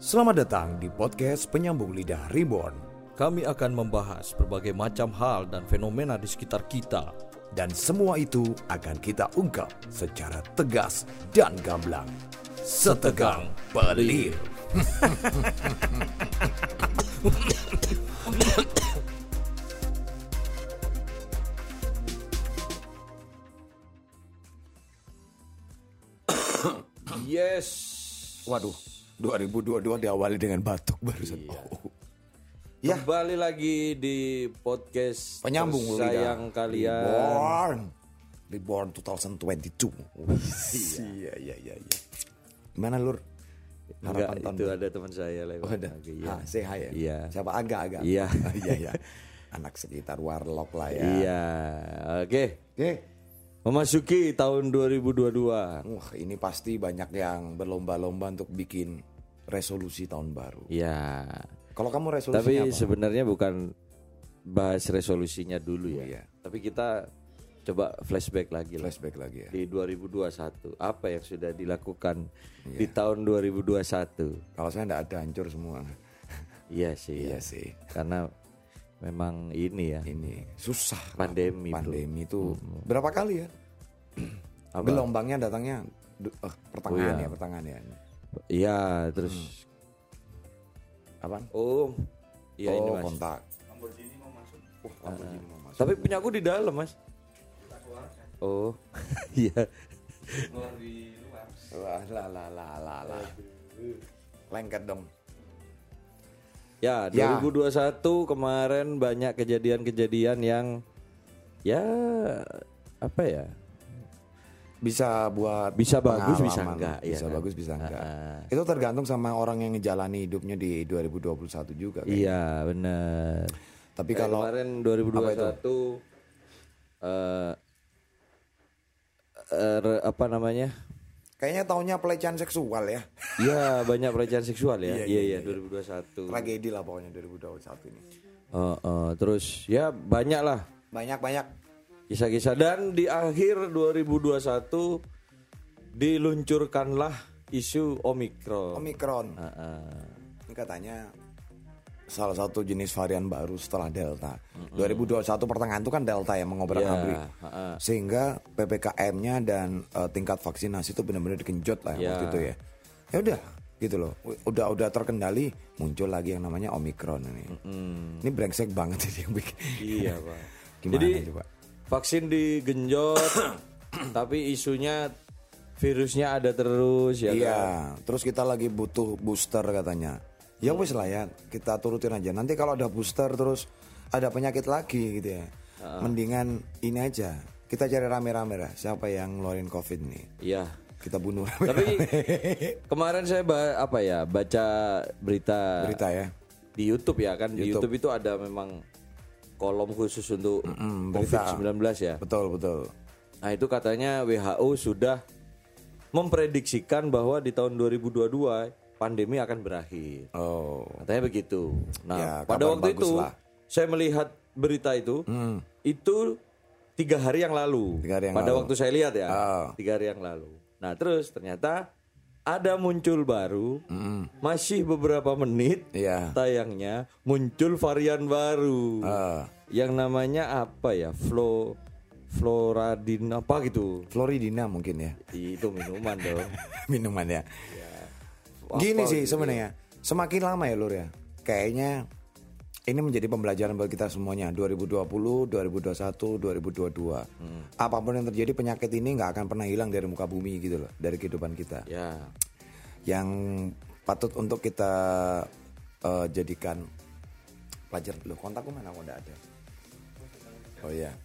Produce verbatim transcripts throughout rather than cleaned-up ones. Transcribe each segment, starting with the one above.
Selamat datang di podcast Penyambung Lidah Reborn. Kami akan membahas berbagai macam hal dan fenomena di sekitar kita. Dan semua itu akan kita ungkap secara tegas dan gamblang. Setegang pelir. Yes. Waduh, dua ribu dua puluh dua diawali dengan batuk barusan. Iya. Oh. Ya. Kembali lagi di podcast Penyambung sayang kalian. Reborn. Reborn dua ribu dua puluh dua. Iya, iya, iya, iya. Gimana Lur? Enggak, Harapan itu tahun ada teman saya lewat. Oh, ada. lagi, ya. Ah, say hi ya. Iya. Siapa agak-agak? Iya. Iya, iya. Anak sekitar Warlock lah ya. Iya. Oke. Oke. Memasuki tahun dua ribu dua puluh dua. Wah, ini pasti banyak yang berlomba-lomba untuk bikin resolusi tahun baru. Iya. Kalau kamu resolusinya Tapi apa? sebenarnya bukan bahas resolusinya dulu ya. Oh, iya. Tapi kita coba flashback lagi lah. Flashback lagi ya. Di dua ribu dua puluh satu. Apa yang sudah dilakukan Iya. di tahun dua ribu dua puluh satu? Kalau saya enggak ada, hancur semua. Iya sih. Iya ya. sih. Karena memang ini ya. Ini susah. Pandemi, bro. Pandemi itu berapa kali ya? Apa? Gelombangnya datangnya du- eh, pertengahan Oh, iya. ya, pertengahan ya. Iya, terus Apaan? oh, iya oh, ini Mas. kontak. Lamborghini mau masuk. Wah, Lamborghini mau masuk. Tapi punya aku di dalam, Mas. Oh. Iya. Wah, lah lah lah lah lah. Lengket dong. Ya, Ya. dua ribu dua puluh satu kemarin banyak kejadian-kejadian yang ya apa ya? Bisa buat Bisa bagus, pengalaman. bisa enggak, iya Bisa kan? bagus, bisa enggak. Ah. Itu tergantung sama orang yang ngejalani hidupnya di dua ribu dua puluh satu juga kan. Iya, benar. Tapi Kayak kalau kemarin dua ribu dua puluh satu eh eh, re- apa namanya? kayaknya tahunnya pelecehan seksual ya. Iya, banyak pelecehan seksual ya. Iya, Iya, iya, iya, iya. dua ribu dua puluh satu. Tragedi lah pokoknya dua ribu dua puluh satu ini. Oh, oh, terus ya banyak lah Banyak-banyak. kisah-kisah dan di akhir dua ribu dua puluh satu diluncurkanlah isu Omikron. Omikron. Ah, ah. Ini katanya salah satu jenis varian baru setelah Delta. dua ribu dua puluh satu pertengahan itu kan Delta yang mengobrak-abrik. Iya, ah, ah. Sehingga P P K M-nya dan eh, tingkat vaksinasi itu benar-benar digenjot lah Iya. waktu itu ya. Ya udah gitu loh. Udah udah terkendali, muncul lagi yang namanya Omikron ini. Ini brengsek banget sih yang bikin. Iya, Pak. Gimana Jadi coba? vaksin digenjot tapi isunya virusnya ada terus ya Iya, kan? terus kita lagi butuh booster katanya. Ya wis lah ya, kita turutin aja. Nanti kalau ada booster terus ada penyakit lagi gitu ya. Mendingan ini aja. Kita cari rame-rame lah siapa yang ngeluarin Covid nih. Iya. Kita bunuh. Tapi kemarin saya ba- apa ya baca berita, Berita ya. di YouTube ya kan di YouTube. YouTube itu ada memang kolom khusus untuk Mm, covid berita. sembilan belas ya. Betul, betul. Nah itu katanya W H O sudah memprediksikan bahwa di tahun dua ribu dua puluh dua pandemi akan berakhir. Oh. Katanya begitu. Nah Ya, pada kabar waktu bagus itu lah. saya melihat berita itu itu tiga hari yang lalu. Tiga hari yang pada lalu. waktu saya lihat ya Oh. tiga hari yang lalu. Nah terus ternyata ada muncul baru, masih beberapa menit Iya. tayangnya muncul varian baru Ah. yang namanya apa ya, Flo, Floradin apa gitu. Floridina mungkin ya. Itu minuman dong. Minuman ya. Apa Gini sih gitu sebenarnya. Semakin lama ya Lur ya. Kayaknya ini menjadi pembelajaran bagi kita semuanya. dua ribu dua puluh, dua ribu dua puluh satu, dua ribu dua puluh dua. Apapun yang terjadi, penyakit ini nggak akan pernah hilang dari muka bumi gitu loh, dari kehidupan kita. Ya. Yang patut untuk kita eh, jadikan pelajaran. Loh, kontakku mana? Kok nggak ada? Oh iya.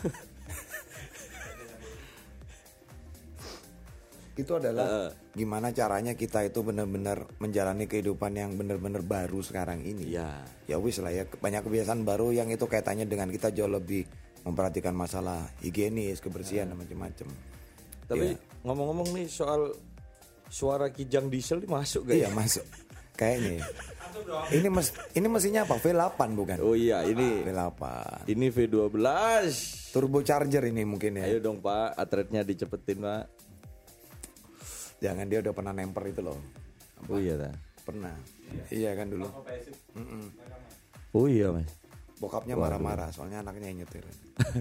Itu adalah gimana caranya kita itu benar-benar menjalani kehidupan yang benar-benar baru sekarang ini. Ya. Ya wis lah ya, banyak kebiasaan baru yang itu kaitannya dengan kita jauh lebih memperhatikan masalah higienis, kebersihan dan macam-macam. Tapi Ya. ngomong-ngomong nih soal suara kijang diesel ini masuk gak Iya ya? masuk. Kayaknya. Ini mes ini mesinnya apa? V delapan bukan? Oh iya ini V delapan. ini V dua belas. Turbo charger ini mungkin ya. Ayo dong Pak, atletnya dicepetin Pak. Jangan, dia udah pernah nemper itu loh. Oh iya dah. Pernah. Iya kan dulu. Oh iya mas. Bokapnya marah-marah soalnya anaknya yang nyetir.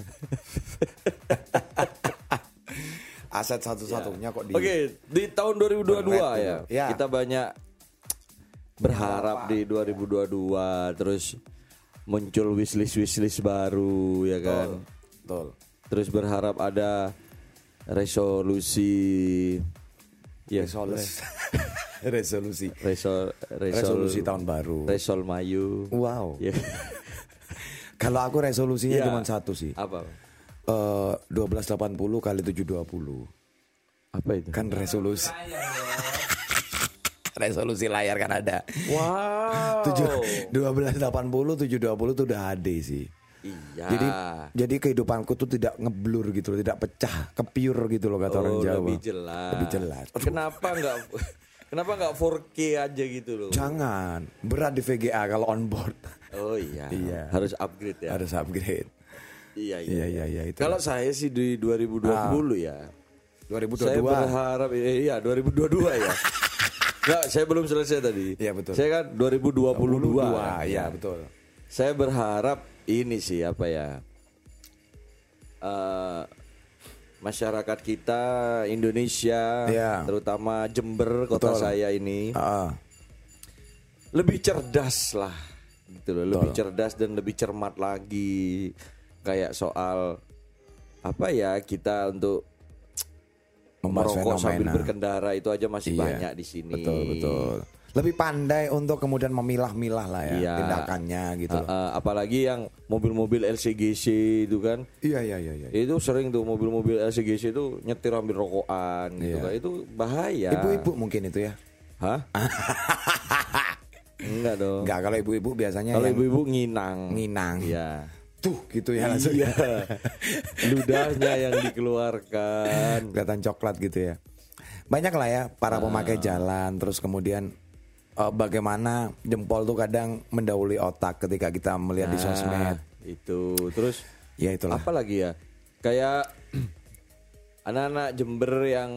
Aset satu-satunya kok di. Oke, di tahun dua ribu dua puluh dua Berat ya, gitu. Ya. kita banyak berharap di dua ribu dua puluh dua terus muncul wishlist wishlist baru ya kan. Betul. Terus berharap ada resolusi ya Resolusi. resolusi. resol, resol, Resolusi tahun baru. Resol Mayu. Wow. Ya. Kalau aku resolusinya Ya. cuma satu sih. Apa? Eh, dua belas delapan puluh kali tujuh dua puluh. Apa itu? Kan resolusi. Resolusi layar kan ada. Wow. dua belas delapan puluh tujuh dua puluh tuh udah ada sih. Iya. Jadi jadi kehidupanku tuh tidak ngeblur gitu loh, tidak pecah, kepiur gitu loh kata oh, orang Jawa. lebih jelas. Lebih jelas. Aduh, Kenapa enggak kenapa enggak four K aja gitu loh? jangan, berat di V G A kalau on board. Oh iya. Iya. Harus upgrade ya. Harus upgrade. Iya Iya iya iya itu. Kalau saya sih di dua ribu dua puluh ya. dua ribu dua Saya puluh dua. berharap eh, iya dua ribu dua puluh dua ya. Enggak, saya belum selesai tadi. Iya, betul. Saya kan dua ribu dua puluh dua. kan? Iya betul. Saya berharap ini sih apa ya? eh, masyarakat kita Indonesia, Iya. terutama Jember kota Betul. saya ini Ah, lebih cerdas lah, gitu loh. Lebih cerdas dan lebih cermat lagi, kayak soal apa ya kita untuk membahas merokok sambil fenomena. berkendara itu aja masih Iya. banyak di sini. Betul betul. Lebih pandai untuk kemudian memilah-milah lah ya Iya. tindakannya gitu loh. Uh, uh, apalagi yang mobil-mobil L C G C itu kan. Iya iya iya iya. Itu sering tuh mobil-mobil L C G C itu nyetir ambil rokokan gitu Iya. kan. Itu bahaya. Ibu-ibu mungkin itu ya. Hah? Enggak dong. Enggak, kalau ibu-ibu biasanya Kalau yang ibu-ibu nginang. nginang. Iya. Tuh gitu ya langsung. Iya. Ludahnya yang dikeluarkan. Kelihatan coklat gitu ya. Banyak lah ya para pemakai jalan. Terus kemudian eh, bagaimana jempol tuh kadang mendahului otak ketika kita melihat di Nah, sosmed. Itu. Terus Ya itulah. apa lagi ya? Kayak anak-anak Jember yang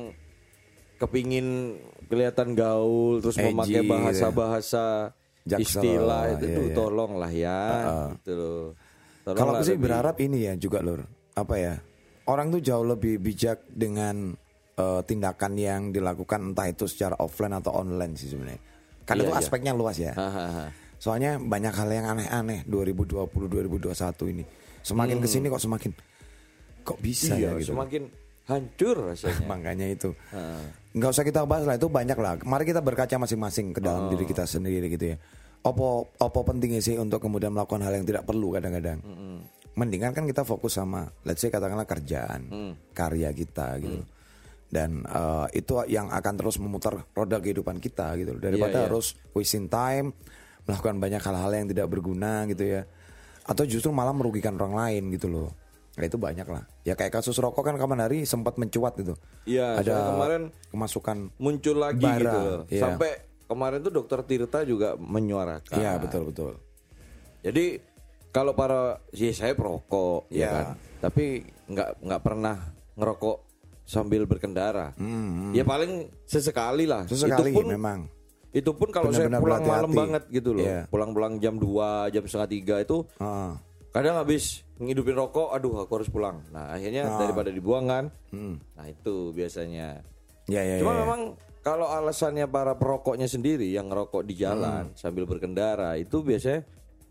kepingin kelihatan gaul terus Edgy memakai gitu ya. bahasa-bahasa Jaksel, istilah itu iya, tuh iya. tolong lah ya gitu loh. Kalau Tolonglah aku sih lebih- berharap ini ya juga lur. Apa ya? Orang tuh jauh lebih bijak dengan eh, tindakan yang dilakukan entah itu secara offline atau online sih sebenarnya. Karena Iya, itu iya. aspeknya luas ya. Hahaha. Soalnya banyak hal yang aneh-aneh dua ribu dua puluh dua ribu dua puluh satu ini. Semakin kesini kok semakin kok bisa Iya, ya gitu. semakin hancur rasanya. Makanya itu. Heeh. Nggak usah kita bahas lah, itu banyak lah. Mari kita berkaca masing-masing ke dalam Oh. diri kita sendiri gitu ya. Opo opo pentingnya sih untuk kemudian melakukan hal yang tidak perlu kadang-kadang. Mendingan kan kita fokus sama let's say katakanlah kerjaan, Mm. karya kita gitu. Dan eh, itu yang akan terus memutar roda kehidupan kita gitu loh. Daripada Iya, iya. harus wasting time melakukan banyak hal-hal yang tidak berguna gitu ya. Atau justru malah merugikan orang lain gitu loh. Nah itu banyak lah. Ya kayak kasus rokok kan kapan hari sempat mencuat gitu. Iya, Ada soalnya kemarin kemasukan. muncul lagi Bara, gitu loh. iya. Sampai kemarin tuh dokter Tirta juga menyuarakan. Iya betul betul. Jadi kalau para ya saya perokok ya Ya. kan. Tapi nggak nggak pernah ngerokok sambil berkendara. Ya paling sesekali lah. Hmm, Sesekali itu pun memang. itu pun kalau saya Benar-benar pulang malam berhati-hati. banget gitu loh. Iya. Pulang-pulang jam dua, jam setengah tiga itu Heeh. kadang habis ngidupin rokok, aduh aku harus pulang. Nah akhirnya daripada dibuang kan. Nah itu biasanya. Ya ya Cuma ya, ya. memang kalau alasannya para perokoknya sendiri yang ngerokok di jalan sambil berkendara itu biasanya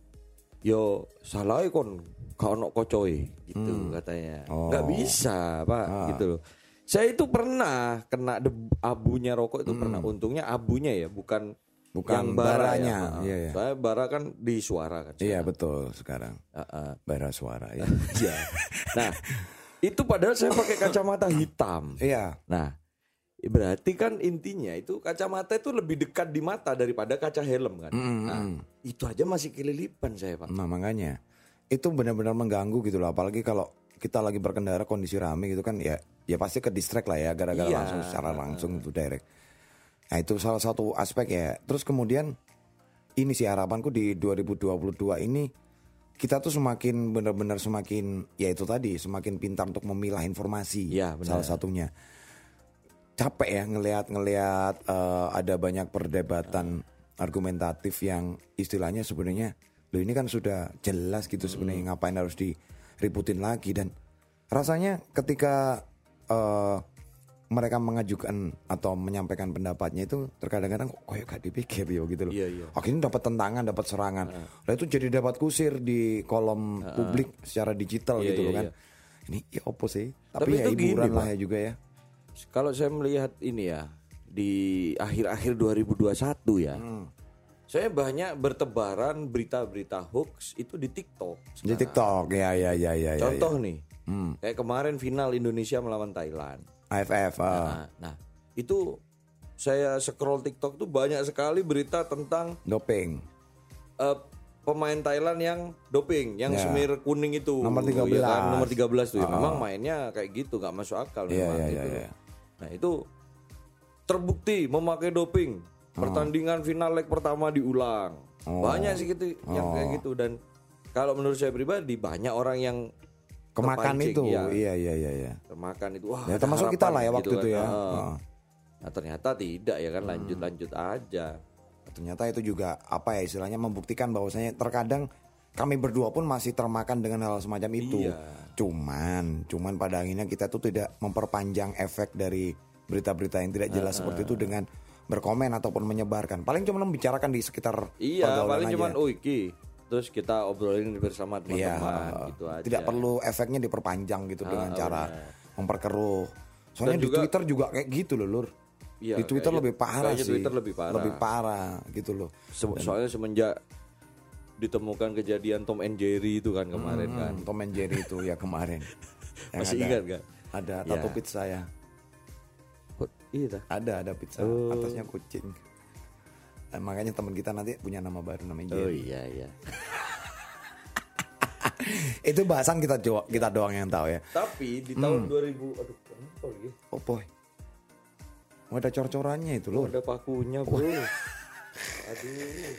yo salah kon kau nok kocoy gitu katanya. Oh. Nggak bisa pak gitu loh. Saya itu pernah kena deb- abunya rokok itu pernah. Untungnya abunya ya bukan Bukan yang bara baranya, ya. Heeh. iya, iya. Soalnya bara kan di suara kan. Iya betul sekarang. Heeh. Bara suara ya. Iya. Nah itu padahal saya pakai kacamata hitam. Iya. Nah, berarti kan intinya itu kacamata itu lebih dekat di mata daripada kaca helm kan. Nah, itu aja masih kelilipan saya, Pak. Nah makanya itu benar-benar mengganggu gitu loh. Apalagi kalau kita lagi berkendara kondisi rame gitu kan ya ya pasti ke distract lah ya gara-gara Iya. langsung secara langsung itu direct. Nah itu salah satu aspek ya. Terus kemudian ini sih harapanku di dua ribu dua puluh dua ini kita tuh semakin benar-benar semakin ya itu tadi semakin pintar untuk memilah informasi. Iya, benar. Salah satunya. Capek ya ngelihat ngelihat eh, ada banyak perdebatan argumentatif yang istilahnya sebenarnya lo ini kan sudah jelas gitu sebenarnya, ngapain harus diributin lagi. Dan rasanya ketika uh, mereka mengajukan atau menyampaikan pendapatnya itu terkadang-kadang kok kayak gak dipikir yo gitu loh. Iya, iya. Akhirnya dapat tentangan, dapat serangan. Uh. Lah itu jadi dapat kusir di kolom uh. publik secara digital iya, gitu iya, loh kan. Iya. Ini ya opo sih? Tapi, Tapi ya itu hiburan gini, lah Pak. ya juga ya. Kalau saya melihat ini ya di akhir-akhir dua ribu dua puluh satu ya. Hmm. Saya banyak bertebaran berita-berita hoax itu di TikTok. Sekarang. Di TikTok, ya ya ya ya. Contoh ya, ya. nih, hmm. kayak kemarin final Indonesia melawan Thailand. A F F. Uh. Nah, nah, itu saya scroll TikTok tuh banyak sekali berita tentang doping. Uh, pemain Thailand yang doping, yang ya. semir kuning itu. Nomor tiga belas. Ya kan? Nomor tiga belas tuh. Uh. Ya. Memang mainnya kayak gitu, nggak masuk akal ya, memang ya, gitu. Ya, ya. Nah itu terbukti memakai doping. Pertandingan final leg pertama diulang. Oh. Banyak sih gitu oh. yang kayak gitu. Dan kalau menurut saya pribadi banyak orang yang kemakan itu. Ya. Iya iya iya iya. Kemakan itu. Wah, ya, termasuk kita lah ya waktu gitu itu kan. ya. Oh. Nah, ternyata tidak ya kan, lanjut-lanjut aja. Ternyata itu juga apa ya istilahnya membuktikan bahwasanya terkadang kami berdua pun masih termakan dengan hal semacam itu. Iya. Cuman cuman pada akhirnya kita tuh tidak memperpanjang efek dari berita-berita yang tidak jelas uh, seperti itu dengan berkomen ataupun menyebarkan. Paling cuma membicarakan di sekitar iya, paling cuma oh iki. Terus kita obrolin bersama teman-teman iya, gitu aja. Tidak perlu efeknya diperpanjang gitu ah, dengan cara bener. memperkeruh. Soalnya Dan di juga, Twitter juga kayak gitu loh, Lur. Iya, di Twitter lebih parah sih. Twitter lebih parah. Lebih parah gitu loh. Se- soalnya semenjak ditemukan kejadian Tom and Jerry itu kan kemarin hmm, kan. Tom and Jerry itu ya kemarin. Masih ada, ingat gak? Ada tato ya. Pizza ya. Iya, ada ada pizza oh. atasnya kucing. Nah, makanya teman kita nanti punya nama baru namanya Jerry. Oh iya iya. Itu bahasan kita jo- kita doang yang tahu ya. Tapi di tahun hmm. dua ribu aduh kenapa lagi? Oh boy. Oh, ada cor-corannya itu loh. Oh, ada pakunya, Bro. Oh. Aduh.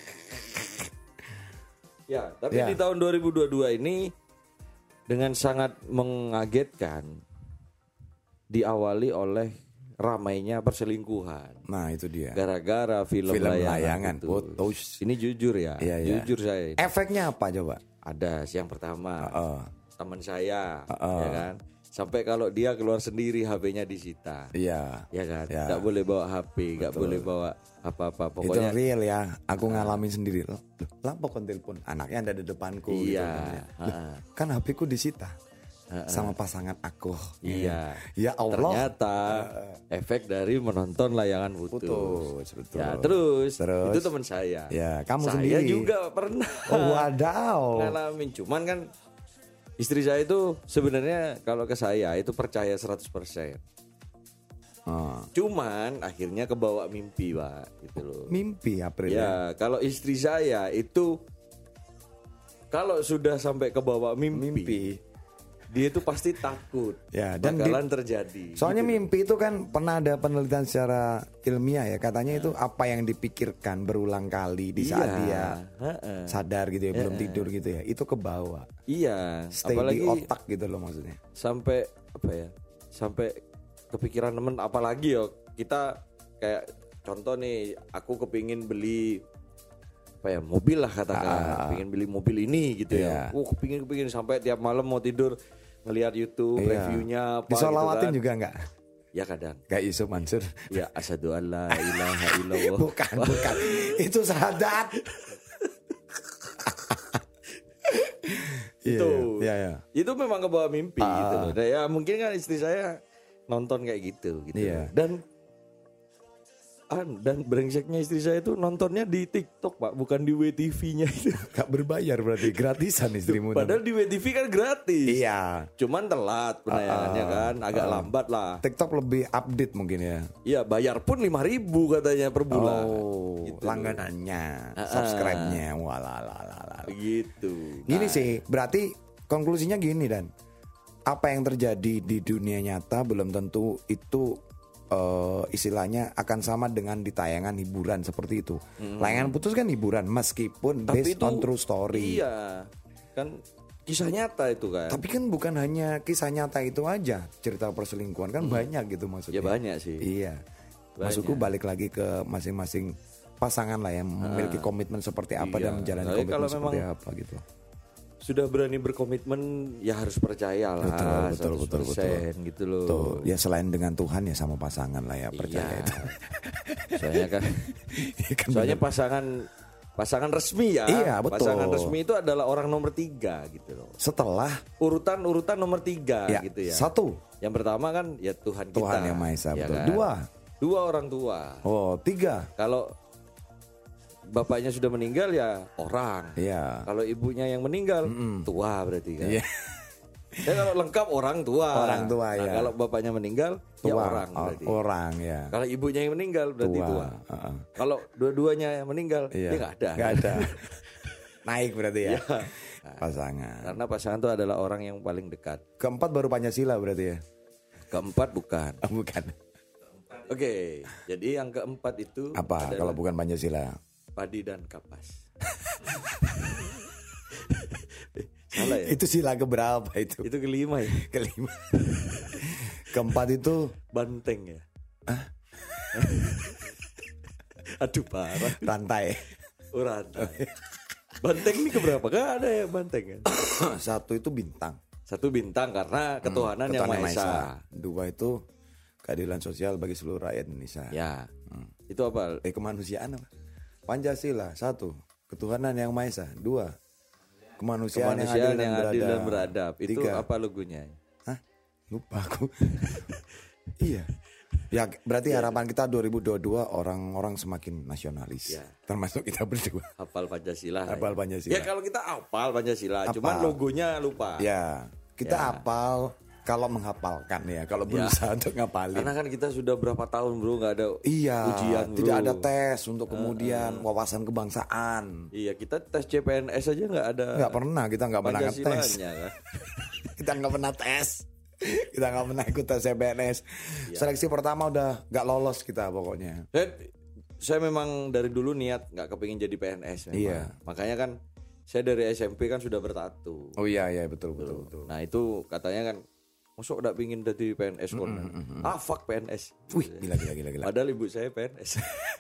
Ya, tapi ya. di tahun dua ribu dua puluh dua ini dengan sangat mengagetkan diawali oleh ramainya perselingkuhan. Nah itu dia. Gara-gara film, film layangan, layangan putus. Ini jujur ya. Iya, jujur iya. saya. Ini. Efeknya apa coba? Ada yang pertama. Uh-uh. Teman saya, uh-uh. ya kan. Sampai kalau dia keluar sendiri H P-nya disita. Iya. Ya kan. Ya. Gak boleh bawa H P, gak boleh bawa apa-apa. Pokoknya itu real ya. Aku ngalamin uh. sendiri. Loh, lah pokoknya telepon anaknya ada di depanku. Iya. Gitu, uh-uh. Kan H P-ku disita. Uh-uh. Sama pasangan aku. Iya. Ya Allah. Ternyata uh, efek dari menonton layangan putus. Putus, betul. Ya, terus, terus itu teman saya. Ya, kamu saya sendiri. Saya juga pernah. Oh, wadaw. Ngalamin, cuman kan istri saya itu sebenarnya kalau ke saya itu percaya seratus persen. Oh. Cuman akhirnya kebawa mimpi, Pak, gitu loh. Mimpi April. Ya, kalau istri saya itu kalau sudah sampai kebawa mimpi, mimpi. dia itu pasti takut ya, dan bakalan di, terjadi. Soalnya gitu. Mimpi itu kan pernah ada penelitian secara ilmiah ya, katanya nah. itu apa yang dipikirkan berulang kali di saat iya. dia Ha-ha. sadar gitu ya, Ha-ha. belum tidur gitu ya, itu ke bawah. Iya, stay apalagi di otak gitu loh maksudnya. Sampai apa ya? Sampai kepikiran temen, apalagi ya kita kayak contoh nih, aku kepingin beli apa ya, mobil lah katakan, ah. pengen beli mobil ini gitu yeah. ya. Uh, kepingin kepingin sampai tiap malam mau tidur ngelihat YouTube iya. reviewnya apa disolawatin gitu kan. juga enggak? Ya kadang. Kayak Yusuf Mansur. Ya asyhadu alla ilaha illallah. Bukan, bukan. Itu syahadat. Itu. Iya, iya. Itu memang kebawa mimpi ah. gitu loh. Dan ya mungkin kan istri saya nonton kayak gitu gitu. Iya. Dan dan brengseknya istri saya itu nontonnya di TikTok, Pak, bukan di W T V-nya itu. Gak berbayar berarti, gratisan istrimu. Padahal di W T V kan gratis. Iya. Cuman telat penayangannya uh, kan, agak uh, lambat lah. TikTok lebih update mungkin ya. Iya, bayar pun lima ribu katanya per bulan. Oh, gitu. Langganannya, uh, subscribe-nya, walalala. Gitu. Gini nah. sih, berarti konklusinya gini Dan. Apa yang terjadi di dunia nyata belum tentu itu Uh, istilahnya akan sama dengan di tayangan hiburan seperti itu. Hmm. Layangan putus kan hiburan meskipun tapi based itu, on true story. Iya, kan kisah nyata itu kan. Tapi kan bukan hanya kisah nyata itu aja, cerita perselingkuhan kan hmm. banyak gitu maksudnya. Ya banyak sih. Iya. Banyak. Maksudku balik lagi ke masing-masing pasangan lah yang memiliki komitmen seperti apa Iya. dan menjalani Tapi komitmen kalau seperti memang- apa gitu. Sudah berani berkomitmen ya harus percaya lah. Betul, betul, seratus betul, persen gitu loh. Tuh, ya selain dengan Tuhan ya sama pasangan lah ya percaya Iya. itu. Soalnya kan, Kan soalnya pasangan pasangan resmi ya. Iya, betul. Pasangan resmi itu adalah orang nomor tiga gitu loh. setelah Urutan urutan nomor tiga ya, gitu ya. satu Yang pertama kan ya Tuhan kita. Tuhan yang Maha Esa, ya betul. kan? Dua, Dua orang tua. oh tiga, Kalau bapaknya sudah meninggal ya orang. iya. Kalau ibunya yang meninggal tua berarti kan. Iya. Ya kalau lengkap orang tua. Orang tua, Nah, ya. Kalau bapaknya meninggal ya Tua, orang o- berarti. orang ya. Kalau ibunya yang meninggal berarti Tua, tua. heeh. Kalau dua-duanya yang meninggal Iya. dia nggak ada. Nggak ada. Naik berarti ya. Iya. Pasangan. Karena pasangan itu adalah orang yang paling dekat. Keempat baru Pancasila berarti ya. Keempat bukan. Oh, bukan. Oke, jadi yang keempat itu Apa adalah kalau bukan Pancasila? padi dan kapas. Eh, Salah ya? Itu sila keberapa itu? Itu kelima ya. Kelima. Keempat itu Banteng ya. Aduh parah. rantai. Oh, rantai. Banteng ini keberapa? Gak ada ya banteng kan? Satu itu bintang. Satu bintang karena ketuhanan yang Ketuhanan Maha Esa. Dua itu keadilan sosial bagi seluruh rakyat Indonesia. Ya. Itu apa? Eh kemanusiaan apa? Pancasila satu, ketuhanan yang Maha Esa. Dua, kemanusiaan, Kemanusiaan yang adil, yang dan, adil dan beradab. Itu Tiga. apa logonya? Hah? Lupa aku. Iya. Ya berarti harapan kita dua ribu dua puluh dua orang-orang semakin nasionalis. Ya. Termasuk kita berdua. Hafal Pancasila. Hafal ya. Pancasila. Ya kalau kita hafal Pancasila, Hafal. cuman logonya lupa. Ya, kita Ya. hafal kalau menghafalkan ya, kalau berusaha untuk ngapalin. Karena kan kita sudah berapa tahun bro nggak ada Iya, ujian bro. tidak ada tes untuk kemudian wawasan kebangsaan. Iya kita tes C P N S aja nggak ada. Nggak pernah, kita nggak pernah ngetes. Pancasilanya kan. Kita nggak pernah tes. Kita nggak pernah ikut tes C P N S. Seleksi pertama udah nggak lolos kita pokoknya. Saya, saya memang dari dulu niat nggak kepingin jadi P N S memang. Iya. Makanya kan saya dari S M P kan sudah bertatu. Oh iya iya betul betul betul. Nah itu katanya kan masuk udah pingin jadi P N S corner. Ah fuck P N S. Wih gila gila gila gila. Padahal ibu saya P N S.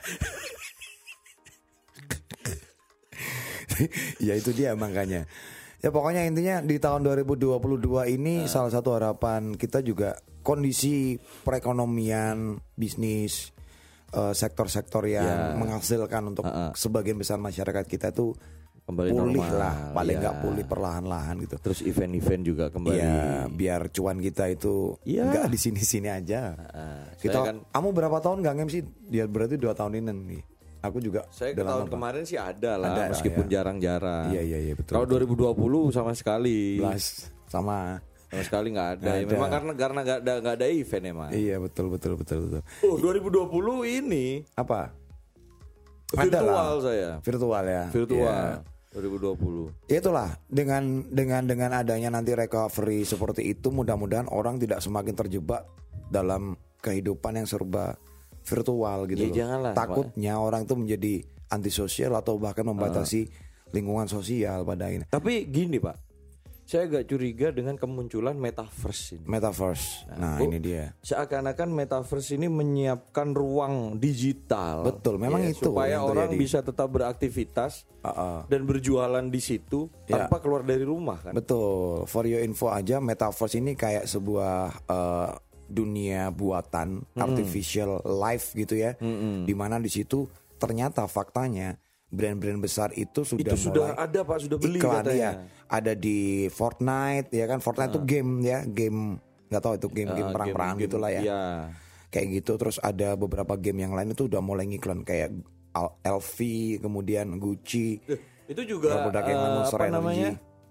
Ya itu dia makanya. Ya pokoknya intinya di tahun dua ribu dua puluh dua ini salah satu harapan kita juga kondisi perekonomian, bisnis, eh, sektor-sektor yang Ya. menghasilkan untuk sebagian besar masyarakat kita tuh Kembali pulih normal. lah, paling Ya. nggak pulih perlahan-lahan gitu. Terus event-event juga kembali. Iya, biar cuan kita itu Iya. nggak di sini-sini aja. Ah, Kita, saya kan kamu berapa tahun nggak nge-M C? Dia berarti dua tahun ini nih. Aku juga. saya udah tahun lama, Pak. kemarin sih ada lah, Ada lah, meskipun ya. jarang-jarang. Iya iya iya betul. Kalau dua ribu dua puluh sama sekali, Belas sama. sama sekali nggak ada. Nggak Ya, ada. memang karena karena nggak ada nggak ada event emang. Iya betul betul betul betul. Oh dua ribu dua puluh ini Apa? Ada virtual lah. saya, Virtual ya. virtual Iya. dua ribu dua puluh. Ya itulah dengan dengan dengan adanya nanti recovery seperti itu mudah-mudahan orang tidak semakin terjebak dalam kehidupan yang serba virtual gitu Ya, loh. janganlah, Takutnya orang itu menjadi antisosial atau bahkan membatasi lingkungan sosial pada ini. Tapi gini Pak, saya agak curiga dengan kemunculan metaverse ini. Metaverse. Nah, kok ini dia. Seakan-akan metaverse ini menyiapkan ruang digital. Betul, memang Ya, itu supaya yang orang terjadi. bisa tetap beraktivitas Uh-uh. dan berjualan di situ Ya. tanpa keluar dari rumah kan. Betul. For your info aja, metaverse ini kayak sebuah uh, dunia buatan artificial life gitu ya, di mana di situ ternyata faktanya brand-brand besar itu sudah Itu sudah mulai ada Pak, sudah beli iklan katanya. ya. Ada di Fortnite ya kan. Fortnite itu game ya, game nggak tahu itu game-game Ah, perang-perang game-game, gitulah ya. Iya. Kayak gitu. Terus ada beberapa game yang lain itu udah mulai ngiklan kayak L V, kemudian Gucci. Eh, Itu juga Produk yang eh, Monster apa Energy. namanya?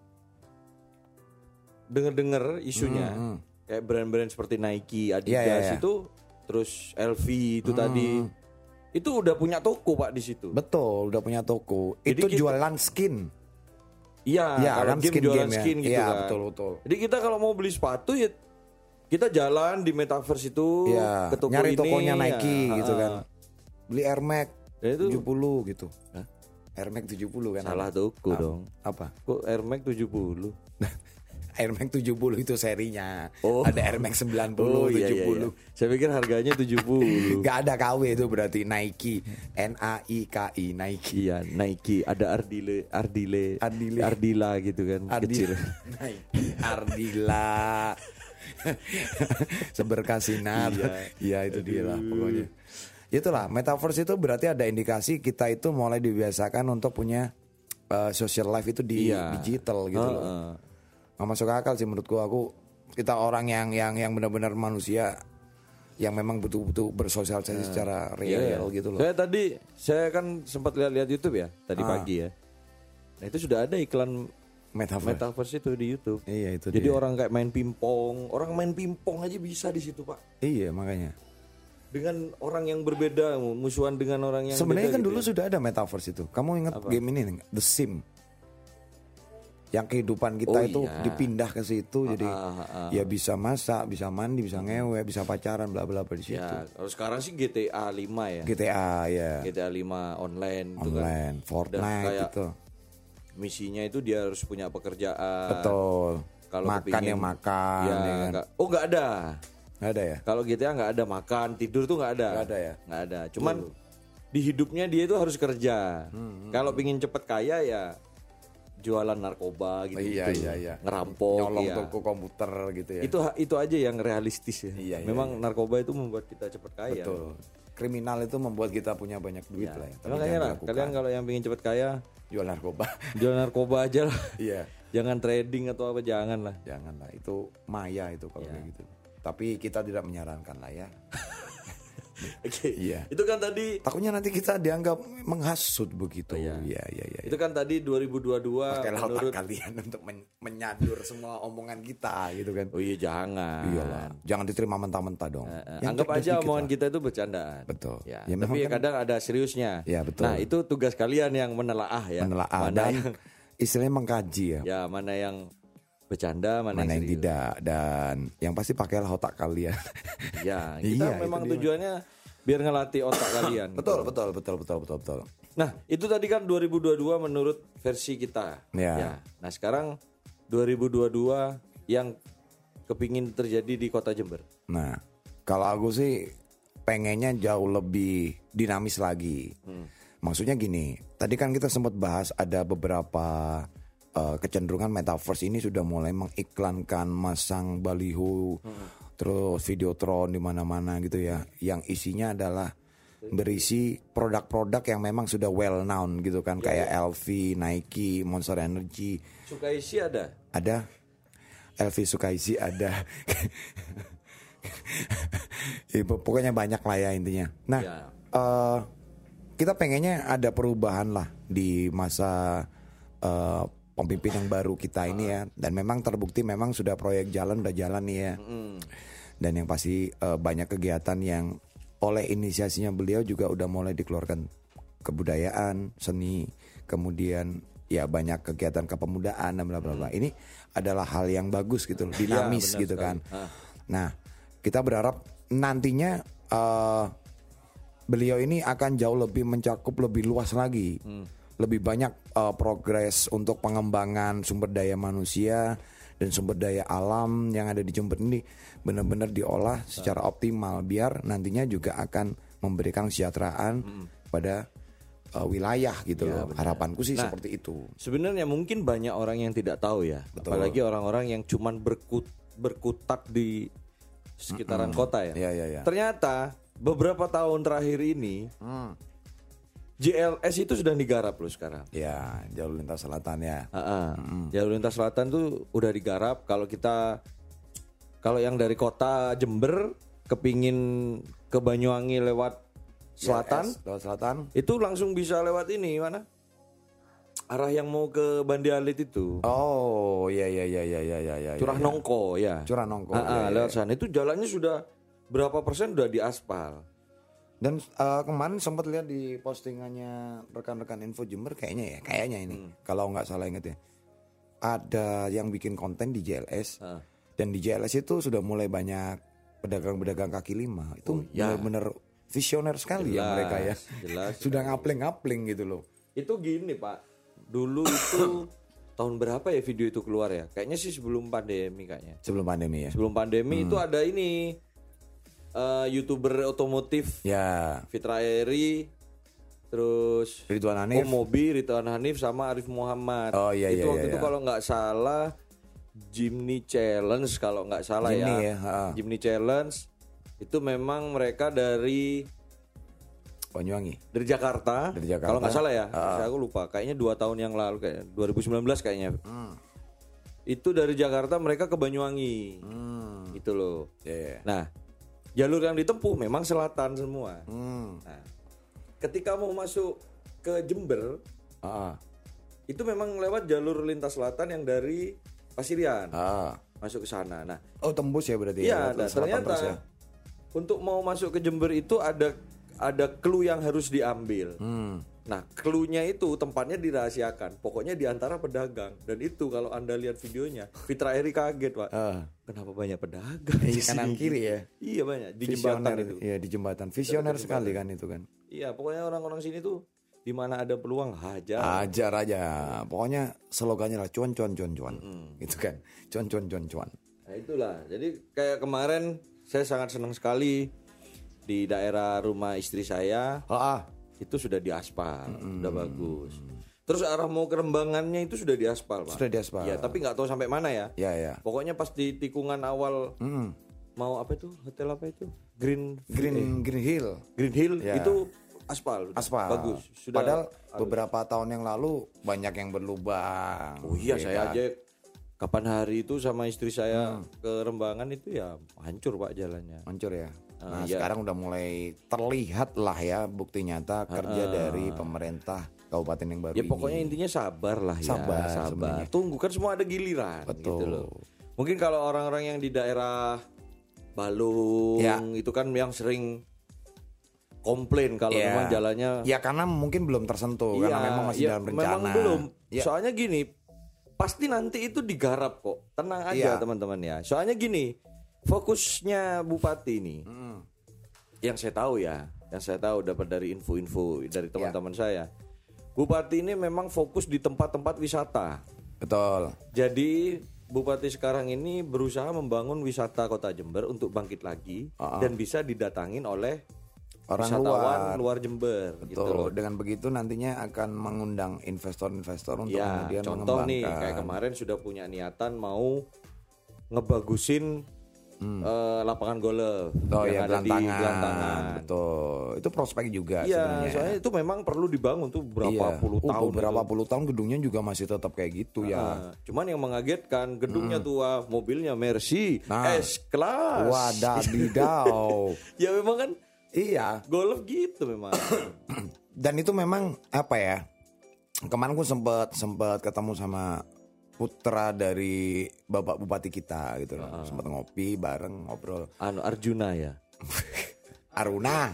Dengar-dengar isunya kayak brand-brand seperti Nike, Adidas Iya, iya, iya. itu, terus L V itu tadi. Itu udah punya toko Pak di situ. Betul, udah punya toko. Jadi Itu kita- jualan skin. Iya, Iya, kalau kan game skin jualan game ya. skin gitu Iya, kan. betul, betul. Jadi kita kalau mau beli sepatu ya kita jalan di metaverse itu Iya, ke toko nyari ini, tokonya Nike ya, gitu ah, kan. Beli Air Max Dan itu tujuh puluh gitu. Hah? Air Max tujuh puluh kan. salah toko Apa? dong. Apa? Kok Air Max tujuh puluh? Air Max tujuh puluh itu serinya. Oh. Ada Air Max sembilan puluh, Oh, iya, tujuh iya, puluh. iya. Saya pikir harganya tujuh puluh. Gak ada K W itu berarti Nike. N A I K I Nike. Iya, Nike, ada Ardile, Ardile, Ardile. Ardila gitu kan, kecil. Nike Ardila. Seberkasinar. Iya. Iya itu dia lah pokoknya. Itulah metaverse itu berarti ada indikasi kita itu mulai dibiasakan untuk punya uh, social life itu di Iya. digital gitu Uh, loh. uh. Nggak masuk akal sih menurutku. Aku kita orang yang yang yang benar-benar manusia yang memang betul-betul bersosialisasi secara real Iya, iya. gitu loh. Saya tadi, saya kan sempat lihat-lihat YouTube ya tadi Ah. pagi ya. Nah itu sudah ada iklan Metaverse. metaverse itu di YouTube. Iya itu Jadi dia. orang kayak main pingpong, orang main pingpong aja bisa di situ Pak. Iya makanya. Dengan orang yang berbeda, musuhan dengan orang yang Sebenarnya beda kan gitu dulu ya. sudah ada metaverse itu. Kamu ingat Apa? game ini nggak? The Sim. Yang kehidupan kita Oh, itu iya. dipindah ke situ, jadi ah, ah. ya bisa masak, bisa mandi, bisa ngewe, bisa pacaran, bla bla bla di situ. Ya, kalau sekarang sih G T A lima ya. G T A ya, G T A lima online itu kan. online, Fortnite Dan kayak gitu. Misinya itu dia harus punya pekerjaan. Betul. Kalau Makan kepingin- yang makan, Ya, ya kan? nggak- oh nggak ada. Nggak ada ya? Kalau G T A nggak ada makan, tidur tuh nggak ada. Nggak ada ya? Nggak ada. Cuman di hidupnya dia itu harus kerja. Hmm, Kalau pingin cepet kaya ya jualan narkoba gitu. Iya iya iya. Ngerampok. Nyolong iya. toko komputer gitu ya. Itu itu aja yang realistis ya. Iya, iya, Memang narkoba itu membuat kita cepet kaya. Betul. Kriminal itu membuat kita punya banyak duit Ya. lah ya. Makanya jangan lah, dilakukan. kalian kalau yang pingin cepet kaya jual narkoba. jual narkoba aja lah. Iya. Jangan trading atau apa, jangan lah. Janganlah, itu maya itu kalau Ya. kayak gitu. Tapi kita tidak menyarankan lah ya. Oke. Iya. Itu kan tadi Takutnya nanti kita dianggap menghasut begitu. iya. Iya, iya, iya. itu kan tadi dua ribu dua puluh dua Pakailah otak menurut kalian untuk men- menyadur semua omongan kita gitu kan. Oh iya jangan. Iyalah, jangan diterima mentah-mentah dong. Eh, eh, Yang anggap cerdas aja dikit omongan lah. kita itu bercandaan. Betul. Ya, Ya, memang tapi kan- kadang ada seriusnya. Ya, betul. Nah, itu tugas kalian yang menelaah ya. Menelaah Mana dan yang, istilahnya mengkaji ya. ya mana yang bercanda, mana, Mana yang serius. tidak, dan yang pasti pakailah otak kalian. Ya, kita Iya, itu memang dia. tujuannya biar ngelatih otak kalian. betul, gitu. betul, betul, betul, betul, betul. Nah, itu tadi kan dua ribu dua puluh dua menurut versi kita. Ya. Nah, sekarang dua ribu dua puluh dua yang kepingin terjadi di Kota Jember. Nah, kalau aku sih pengennya jauh lebih dinamis lagi. Hmm. Maksudnya gini, tadi kan kita sempat bahas ada beberapa uh, kecenderungan metaverse ini sudah mulai mengiklankan masang baliho, Hmm. terus videotron di mana-mana gitu ya, yang isinya adalah berisi produk-produk yang memang sudah well known gitu kan, kayak L V, Nike, Monster Energy, Sukaisi ada? ada L V Sukaisi ada. Ya, pokoknya banyak lah ya intinya. Nah, Ya. eh, kita pengennya ada perubahan lah di masa eh, pemimpin yang baru kita ini ya. Dan memang terbukti memang sudah proyek jalan udah jalan nih ya. Dan yang pasti eh, banyak kegiatan yang oleh inisiasinya beliau juga udah mulai dikeluarkan, kebudayaan, seni, kemudian ya banyak kegiatan kepemudaan dan bla bla bla. Ini adalah hal yang bagus gitu loh, dinamis benar gitu sekali. kan. Ah. Nah, kita berharap nantinya eh, beliau ini akan jauh lebih mencakup lebih luas lagi, lebih banyak eh, progres untuk pengembangan sumber daya manusia dan sumber daya alam yang ada di Jember ini benar-benar diolah secara optimal biar nantinya juga akan memberikan kesejahteraan pada eh, wilayah gitu Ya, loh. benar. Harapanku sih Nah, seperti itu. Sebenarnya mungkin banyak orang yang tidak tahu ya, Betul. apalagi orang-orang yang cuman berkut, berkutat di sekitaran kota ya. Iya, iya, iya. Ternyata beberapa tahun terakhir ini Hmm. J L S itu sudah digarap loh sekarang. Ya, jalur lintas selatan ya. Ah, ah. Jalur lintas selatan tuh udah digarap. Kalau kita, kalau yang dari kota Jember kepingin ke Banyuwangi lewat selatan, Yes, lewat selatan. itu langsung bisa lewat ini mana? Arah yang mau ke Bandi Alit itu. Oh, iya iya iya iya iya iya iya. Curah iya. Nongko ya. Curah Nongko. Ah, iya, ah, iya, lewat iya. sana itu jalannya sudah berapa persen udah diaspal. Dan eh, kemarin sempat lihat di postingannya rekan-rekan Info Jember kayaknya ya, kayaknya ini kalau nggak salah inget ya. Ada yang bikin konten di J L S. Ah. Dan di J L S itu sudah mulai banyak pedagang-pedagang kaki lima. Itu Oh, ya. benar-benar visioner sekali ya Jelas, mereka ya. jelas Sudah ngapling-ngapling gitu loh. Itu gini Pak, dulu itu tahun berapa ya video itu keluar ya? Kayaknya sih sebelum pandemi kayaknya. Sebelum pandemi ya. Sebelum pandemi hmm. itu ada ini uh, YouTuber otomotif. Ya. Fitra Eri, terus Ridwan Hanif, Om Mobi, Ridwan Hanif sama Arif Muhammad. Oh iya itu iya. waktu iya, itu iya. kalau nggak salah Jimny Challenge kalau nggak salah Jimny, ya. ya. Jimny Challenge itu memang mereka dari Banyuwangi. Dari Jakarta. Dari Jakarta. Kalau nggak salah ya, uh. aku lupa. Kayaknya dua tahun yang lalu, kayak dua ribu sembilan belas kayaknya. Hmm. Itu dari Jakarta mereka ke Banyuwangi, hmm. gitu loh. Yeah. Nah, jalur yang ditempuh memang selatan semua. Hmm. Nah, ketika mau masuk ke Jember, uh. itu memang lewat jalur lintas selatan yang dari Pasirian, uh. masuk ke sana. Nah, oh tembus ya berarti? Iya, ya, nah, ternyata ya. Untuk mau masuk ke Jember itu ada ada clue yang harus diambil. Hmm. Nah, clue-nya itu tempatnya dirahasiakan. Pokoknya di antara pedagang. Dan itu kalau Anda lihat videonya, Fitra Eri kaget, Pak. Uh. Kenapa banyak pedagang di kanan kiri ya? Iya, banyak di Visioner, jembatan itu. Iya, di jembatan. Visioner di sekali kan itu kan. Iya, pokoknya orang-orang sini tuh di mana ada peluang hajar. Hajar aja. Pokoknya slogannya lah cuan cuan cuan cuan. Mm-hmm. Gitu kan. Cuan cuan cuan cuan. Nah, itulah. Jadi kayak kemarin saya sangat senang sekali di daerah rumah istri saya, oh, ah. itu sudah diaspal, hmm. udah bagus. Terus arah mau ke Rembangannya itu sudah diaspal, Pak. Sudah diaspal. Ya, tapi nggak tahu sampai mana ya. Ya, ya. Pokoknya pas di tikungan awal, hmm. mau apa itu? Hotel apa itu? Green Green eh. Green Hill. Green Hill ya. Itu aspal, aspal. Bagus. Sudah. Padahal halus. Beberapa tahun yang lalu banyak yang berlubang. Oh iya, ya saya kan? aja kapan hari itu sama istri saya hmm. ke Rembangan itu ya hancur, Pak, jalannya. Hancur ya. Uh, Nah iya. sekarang udah mulai terlihat lah ya bukti nyata kerja uh, dari pemerintah kabupaten yang baru ya, ini. Ya pokoknya intinya sabar lah ya. Sabar, sabar. Sebenarnya. Tunggu kan semua ada giliran. Betul. Gitu loh. Mungkin kalau orang-orang yang di daerah Balung ya. Itu kan yang sering komplain kalau ya. Memang jalannya. Ya karena mungkin belum tersentuh ya, karena memang masih ya, dalam rencana. Memang belum. Ya. Soalnya gini, pasti nanti itu digarap kok. Tenang aja ya. Teman-teman ya. Soalnya gini. Fokusnya Bupati ini, hmm. yang saya tahu ya, yang saya tahu dapat dari info-info dari teman-teman ya. Saya, Bupati ini memang fokus di tempat-tempat wisata. Betul. Jadi Bupati sekarang ini berusaha membangun wisata Kota Jember untuk bangkit lagi uh-uh. dan bisa didatangin oleh orang wisatawan luar, luar Jember. Betul. Gitu loh. Dengan begitu nantinya akan mengundang investor-investor untuk ya, kemudian contoh mengembangkan. Nih, kayak kemarin sudah punya niatan mau ngebagusin Hmm. Uh, lapangan golf oh, yang ya, ada Gelantangan. di Gelantangan. Betul. Itu prospek juga iya, sebenarnya. Soalnya itu memang perlu dibangun tuh berapa iya. puluh uh, tahun. Berapa itu. puluh tahun gedungnya juga masih tetap kayak gitu uh, ya. Cuman yang mengagetkan gedungnya hmm. tua, mobilnya Mercy nah. S-Class. Wadabidaw. Ya memang kan. Iya. Golf gitu memang. Dan itu memang apa ya? Kemarin gue sempet sempet ketemu sama putra dari Bapak Bupati kita gitu loh. Uh. Sempat ngopi bareng ngobrol. Anu Arjuna ya. Aruna.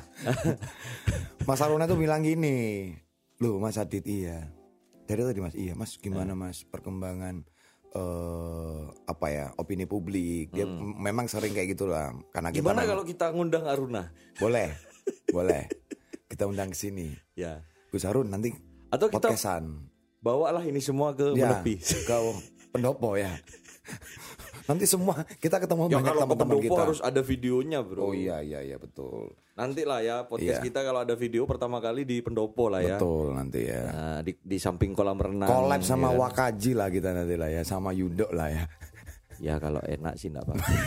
Mas Aruna tuh bilang gini, "Loh, Mas Adit iya. Dari tadi Mas, iya Mas, gimana Mas perkembangan uh, apa ya, opini publik?" Dia hmm. memang sering kayak gitulah. Karena kita gimana memang, kalau kita ngundang Aruna? Boleh. Boleh. Kita undang ke sini. Ya. Gus Arun nanti atau kita podcastan. Bawalah ini semua ke ya, Menepi. Ke pendopo ya. Nanti semua kita ketemu ya, banyak teman-teman kita. Harus ada videonya, Bro. Oh iya iya iya betul. Nanti lah ya podcast iya. Kita kalau ada video pertama kali di pendopo lah ya. Betul nanti ya. Nah, di, di samping kolam renang. Collab sama ya. Wakaji lah kita nanti lah ya, sama Yudo lah ya. Ya kalau enak sih enggak apa-apa.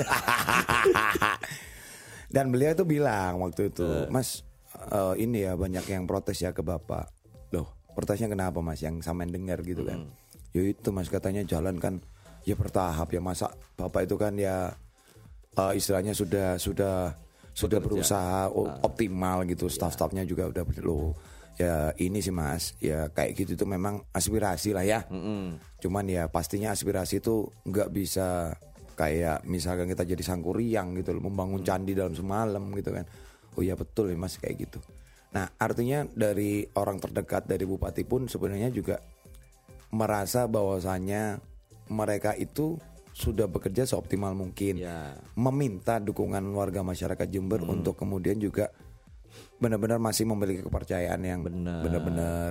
Dan beliau itu bilang waktu itu, uh. Mas uh, ini ya banyak yang protes ya ke Bapak. Loh, protesnya kenapa Mas? Yang samain dengar gitu kan. Hmm. Ya itu Mas katanya jalan kan ya bertahap ya, masa Bapak itu kan ya uh, istilahnya sudah sudah Bekerja. sudah berusaha uh. optimal gitu, staff-staffnya juga udah loh. Ya ini sih Mas, ya kayak gitu itu memang aspirasi lah ya. Hmm. Cuman ya pastinya aspirasi itu nggak bisa kayak misalkan kita jadi sangkuriang gitu loh, membangun candi dalam semalam gitu kan. Oh iya betul ya Mas kayak gitu. Nah artinya dari orang terdekat dari Bupati pun sebenarnya juga merasa bahwasannya mereka itu sudah bekerja seoptimal mungkin ya. Meminta dukungan warga masyarakat Jember hmm. untuk kemudian juga benar-benar masih memiliki kepercayaan yang benar-benar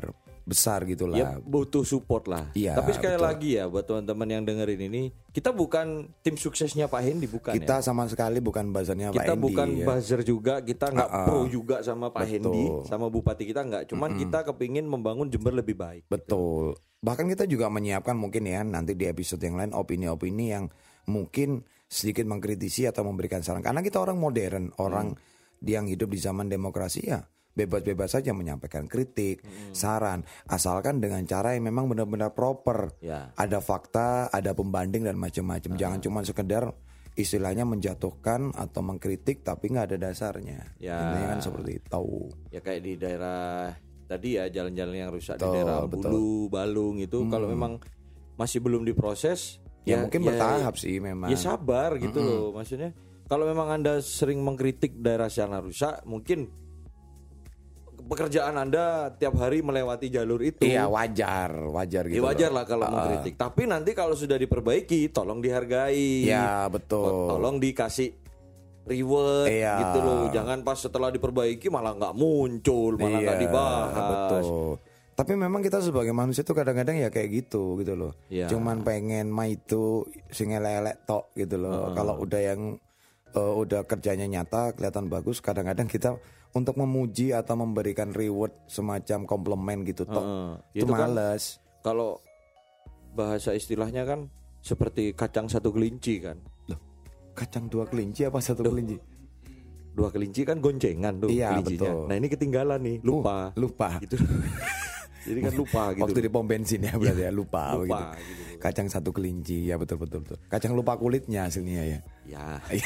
besar gitulah. Ya butuh support lah. Iya, Tapi sekali betul. lagi ya buat teman-teman yang dengerin ini, kita bukan tim suksesnya Pak Hendi, bukan Kita ya. sama sekali bukan buzzernya Pak Kita Hendi. bukan ya. buzzer juga, kita nggak Uh-uh. pro juga sama Pak Betul. Hendi, sama Bupati kita nggak. Cuman kita kepingin membangun Jember lebih baik. Betul. Bahkan kita juga menyiapkan mungkin ya nanti di episode yang lain opini-opini yang mungkin sedikit mengkritisi atau memberikan saran. Karena kita orang modern, orang yang hidup di zaman demokrasi ya bebas-bebas saja menyampaikan kritik, saran, asalkan dengan cara yang memang benar-benar proper. Ya. Ada fakta, ada pembanding dan macam-macam. Jangan cuma sekedar istilahnya menjatuhkan atau mengkritik tapi nggak ada dasarnya. Ya. Intinya kan seperti itu. Ya kayak di daerah tadi ya, jalan-jalan yang rusak Betul, di daerah betul. Bulu, Balung itu kalau memang masih belum diproses Ya, mungkin bertahap sih memang. Ya sabar gitu loh, maksudnya kalau memang Anda sering mengkritik daerah sana rusak, mungkin pekerjaan Anda tiap hari melewati jalur itu. Iya wajar, wajar gitu. Ya wajar loh. lah kalau Uh, mengkritik. Tapi nanti kalau sudah diperbaiki, tolong dihargai. Ya betul. Tolong dikasih reward Iya. gitu loh. Jangan pas setelah diperbaiki malah nggak muncul, malah nggak Iya, dibahas. Betul. Tapi memang kita sebagai manusia tuh kadang-kadang ya kayak gitu gitu loh. Iya. Cuman pengen mah itu sing elek tok gitu loh. Kalau udah yang uh, udah kerjanya nyata kelihatan bagus, kadang-kadang kita untuk memuji atau memberikan reward semacam komplimen gitu tok. Heeh. Itu Itu kan males. Kalau bahasa istilahnya kan seperti kacang satu kelinci kan. Loh, kacang dua kelinci apa satu kelinci? Dua kelinci kan goncengan tuh Iya, kelincinya. betul. Nah ini ketinggalan nih, lupa. Uh, lupa. Gitu. Jadi kan lupa gitu. Waktu di pom bensin ya berarti ya lupa, Lupa, begitu. gitu. Kacang satu kelinci ya betul betul betul. Kacang lupa kulitnya hasilnya ya. Ya.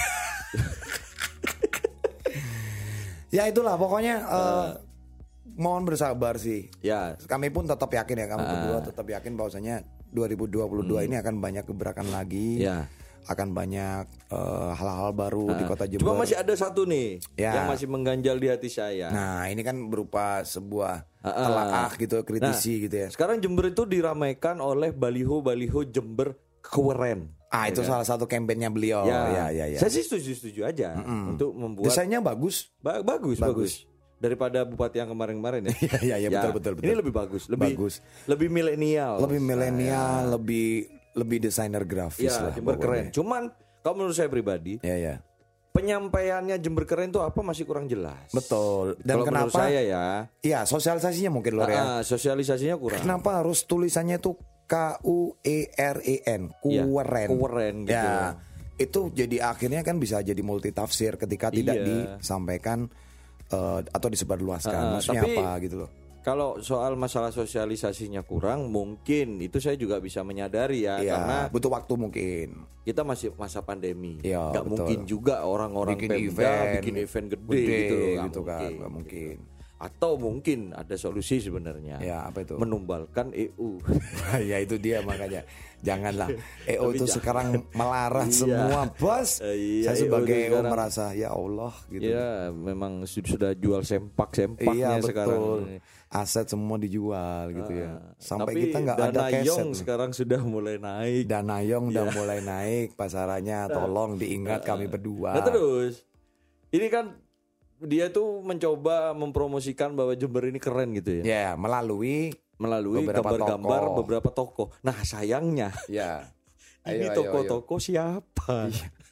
Ya itulah pokoknya eh, mohon bersabar sih. Ya. Kami pun tetap yakin ya, kami berdua tetap yakin bahwasanya dua ribu dua puluh dua ini akan banyak gebrakan lagi. Ya. Akan banyak eh, hal-hal baru di Kota Jember. Cuma masih ada satu nih Ya. yang masih mengganjal di hati saya. Nah, ini kan berupa sebuah Ah, ah. telaah gitu, kritisi gitu ya. Sekarang Jember itu diramaikan oleh baliho-baliho Jember keren. Ah, itu salah satu kampanyenya beliau. Ya, Ya, ya, ya. Saya sih setuju-setuju aja untuk membuat Desainnya bagus. Ba- bagus, bagus, daripada bupati yang kemarin-kemarin ya. Iya, iya, iya, betul, betul, betul. Ini lebih bagus, lebih Bagus. lebih milenial. Lebih milenial, lebih lebih desainer grafis Ya, lah. Jember pokoknya. keren. Cuman kalau menurut saya pribadi, Ya, ya. penyampaiannya Jember keren itu apa masih kurang jelas. Betul. Dan Kalau menurut kenapa? saya ya, Iya, sosialisasinya mungkin Lor ya. ah, sosialisasinya kurang. Kenapa harus tulisannya tuh K U E R E N, Iya, kueren. kueren gitu. Ya, itu jadi akhirnya kan bisa jadi multi tafsir ketika tidak Iya. disampaikan eh, atau disebarluaskan. Ah, Maksudnya tapi- apa gitu loh. Kalau soal masalah sosialisasinya kurang, mungkin itu saya juga bisa menyadari ya, Iya, karena butuh waktu mungkin. kita masih masa pandemi. Iya, Nggak betul. mungkin juga orang-orang Bikin Pemda event, bikin event gede, gede gitu loh, nggak gitu kan, mungkin. nggak mungkin. Atau mungkin ada solusi sebenarnya. Ya, apa itu? Menumbalkan E U. Ya itu dia makanya. Janganlah. E O Tapi itu jangan. sekarang melarat Iya. semua, Bos. Eh, iya, Saya E O sebagai itu E O sekarang. merasa ya Allah gitu. Ya, memang sudah, sudah jual sempak-sempaknya Iya sekarang. betul. Aset semua dijual gitu ya. Sampai Tapi kita nggak ada Dana keset. Yong nih. sekarang sudah mulai naik. Dana Yong udah Iya. mulai naik pasarannya. Tolong diingat kami berdua. Nah terus, ini kan dia tuh mencoba mempromosikan bahwa Jember ini keren gitu ya, Ya melalui melalui beberapa gambar-gambar tokoh. beberapa tokoh. Nah sayangnya ya. ini Ayo, ayo, tokoh-tokoh siapa?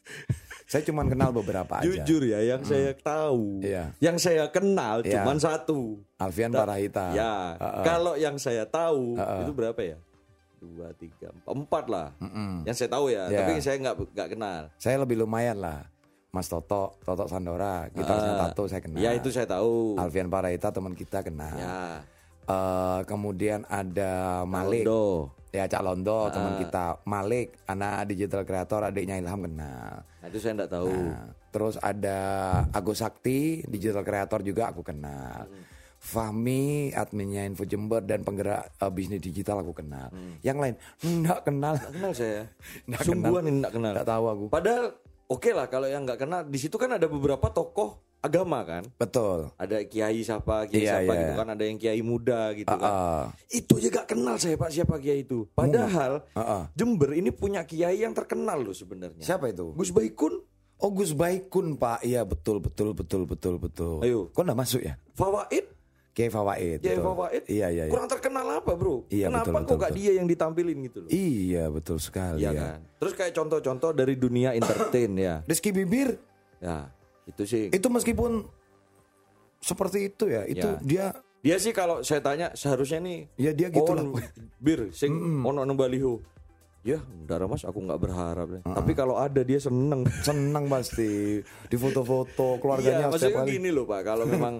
Saya cuma kenal beberapa aja. Jujur ya, yang saya tahu, Iya. yang saya kenal Iya. cuman satu. Alfian Ta- Parahita. Ya, Heeh. kalau yang saya tahu Heeh. itu berapa ya? Dua, tiga, empat, empat lah. Mm-mm. Yang saya tahu ya, Ya. tapi saya nggak nggak kenal. Saya lebih lumayan lah. Mas Toto, Toto Sandora, gitarisnya Ah, Tato saya kenal. Ya itu saya tahu. Alfian Parahita teman kita kenal. Ya, Eh, kemudian ada Malik. Londo. Ya Cak Londo Ah. teman kita. Malik anak digital creator, adiknya Ilham kenal. Nah, itu saya nggak tahu. Nah, terus ada Agus Sakti digital creator juga aku kenal. Hmm. Fahmi adminnya Info Jember dan penggerak eh, bisnis digital aku kenal. Yang lain enggak kenal. Nggak kenal saya. Nggak Sungguhan ini nggak kenal. Enggak tahu aku. Padahal oke lah kalau yang nggak kenal, di situ kan ada beberapa tokoh agama kan. Betul. Ada kiai siapa, kiai Iya, siapa iya, gitu iya. kan, ada yang kiai muda gitu Ah, kan. ah. Itu juga kenal saya Pak siapa kiai itu. Padahal Ah, ah. Jember ini punya kiai yang terkenal loh sebenarnya. Siapa itu? Gus Baikun, Oh Gus Baikun Pak. Iya betul betul betul betul betul. Ayo. Kok enggak masuk ya? Fawaid, Kiai Fawaid. Kiai betul. Fawaid. Iya, iya, iya. Kurang terkenal apa, Bro? Iya, Kenapa betul, kok betul, gak betul. dia yang ditampilin gitu loh? Iya, betul sekali Iya ya. kan. Terus kayak contoh-contoh dari dunia entertain ya. Rizky Bibir Ya, itu sih. itu meskipun seperti itu ya, itu Ya. dia Dia sih kalau saya tanya seharusnya nih. ya dia gitu lah. on bir sing ono nang baliho. Ya, Dara Mas aku nggak berharap deh. Tapi kalau ada dia seneng. Senang pasti di foto-foto Iya, keluarganya maksudnya setiap kali. gini loh Pak, kalau memang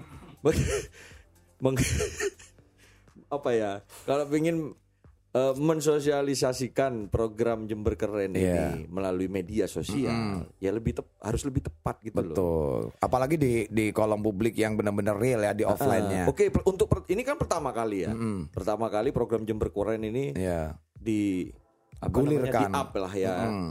meng, apa ya? Kalau ingin uh, mensosialisasikan program Jember Keren Iya. ini melalui media sosial, ya lebih tep, harus lebih tepat gitu loh. Betul. Apalagi di di kolom publik yang benar-benar real ya di offline-nya. Ah, Oke, per- untuk per- ini kan pertama kali ya. Pertama kali program Jember Keren ini Iya. di apa Gulirkan. namanya, di up lah ya. Mm.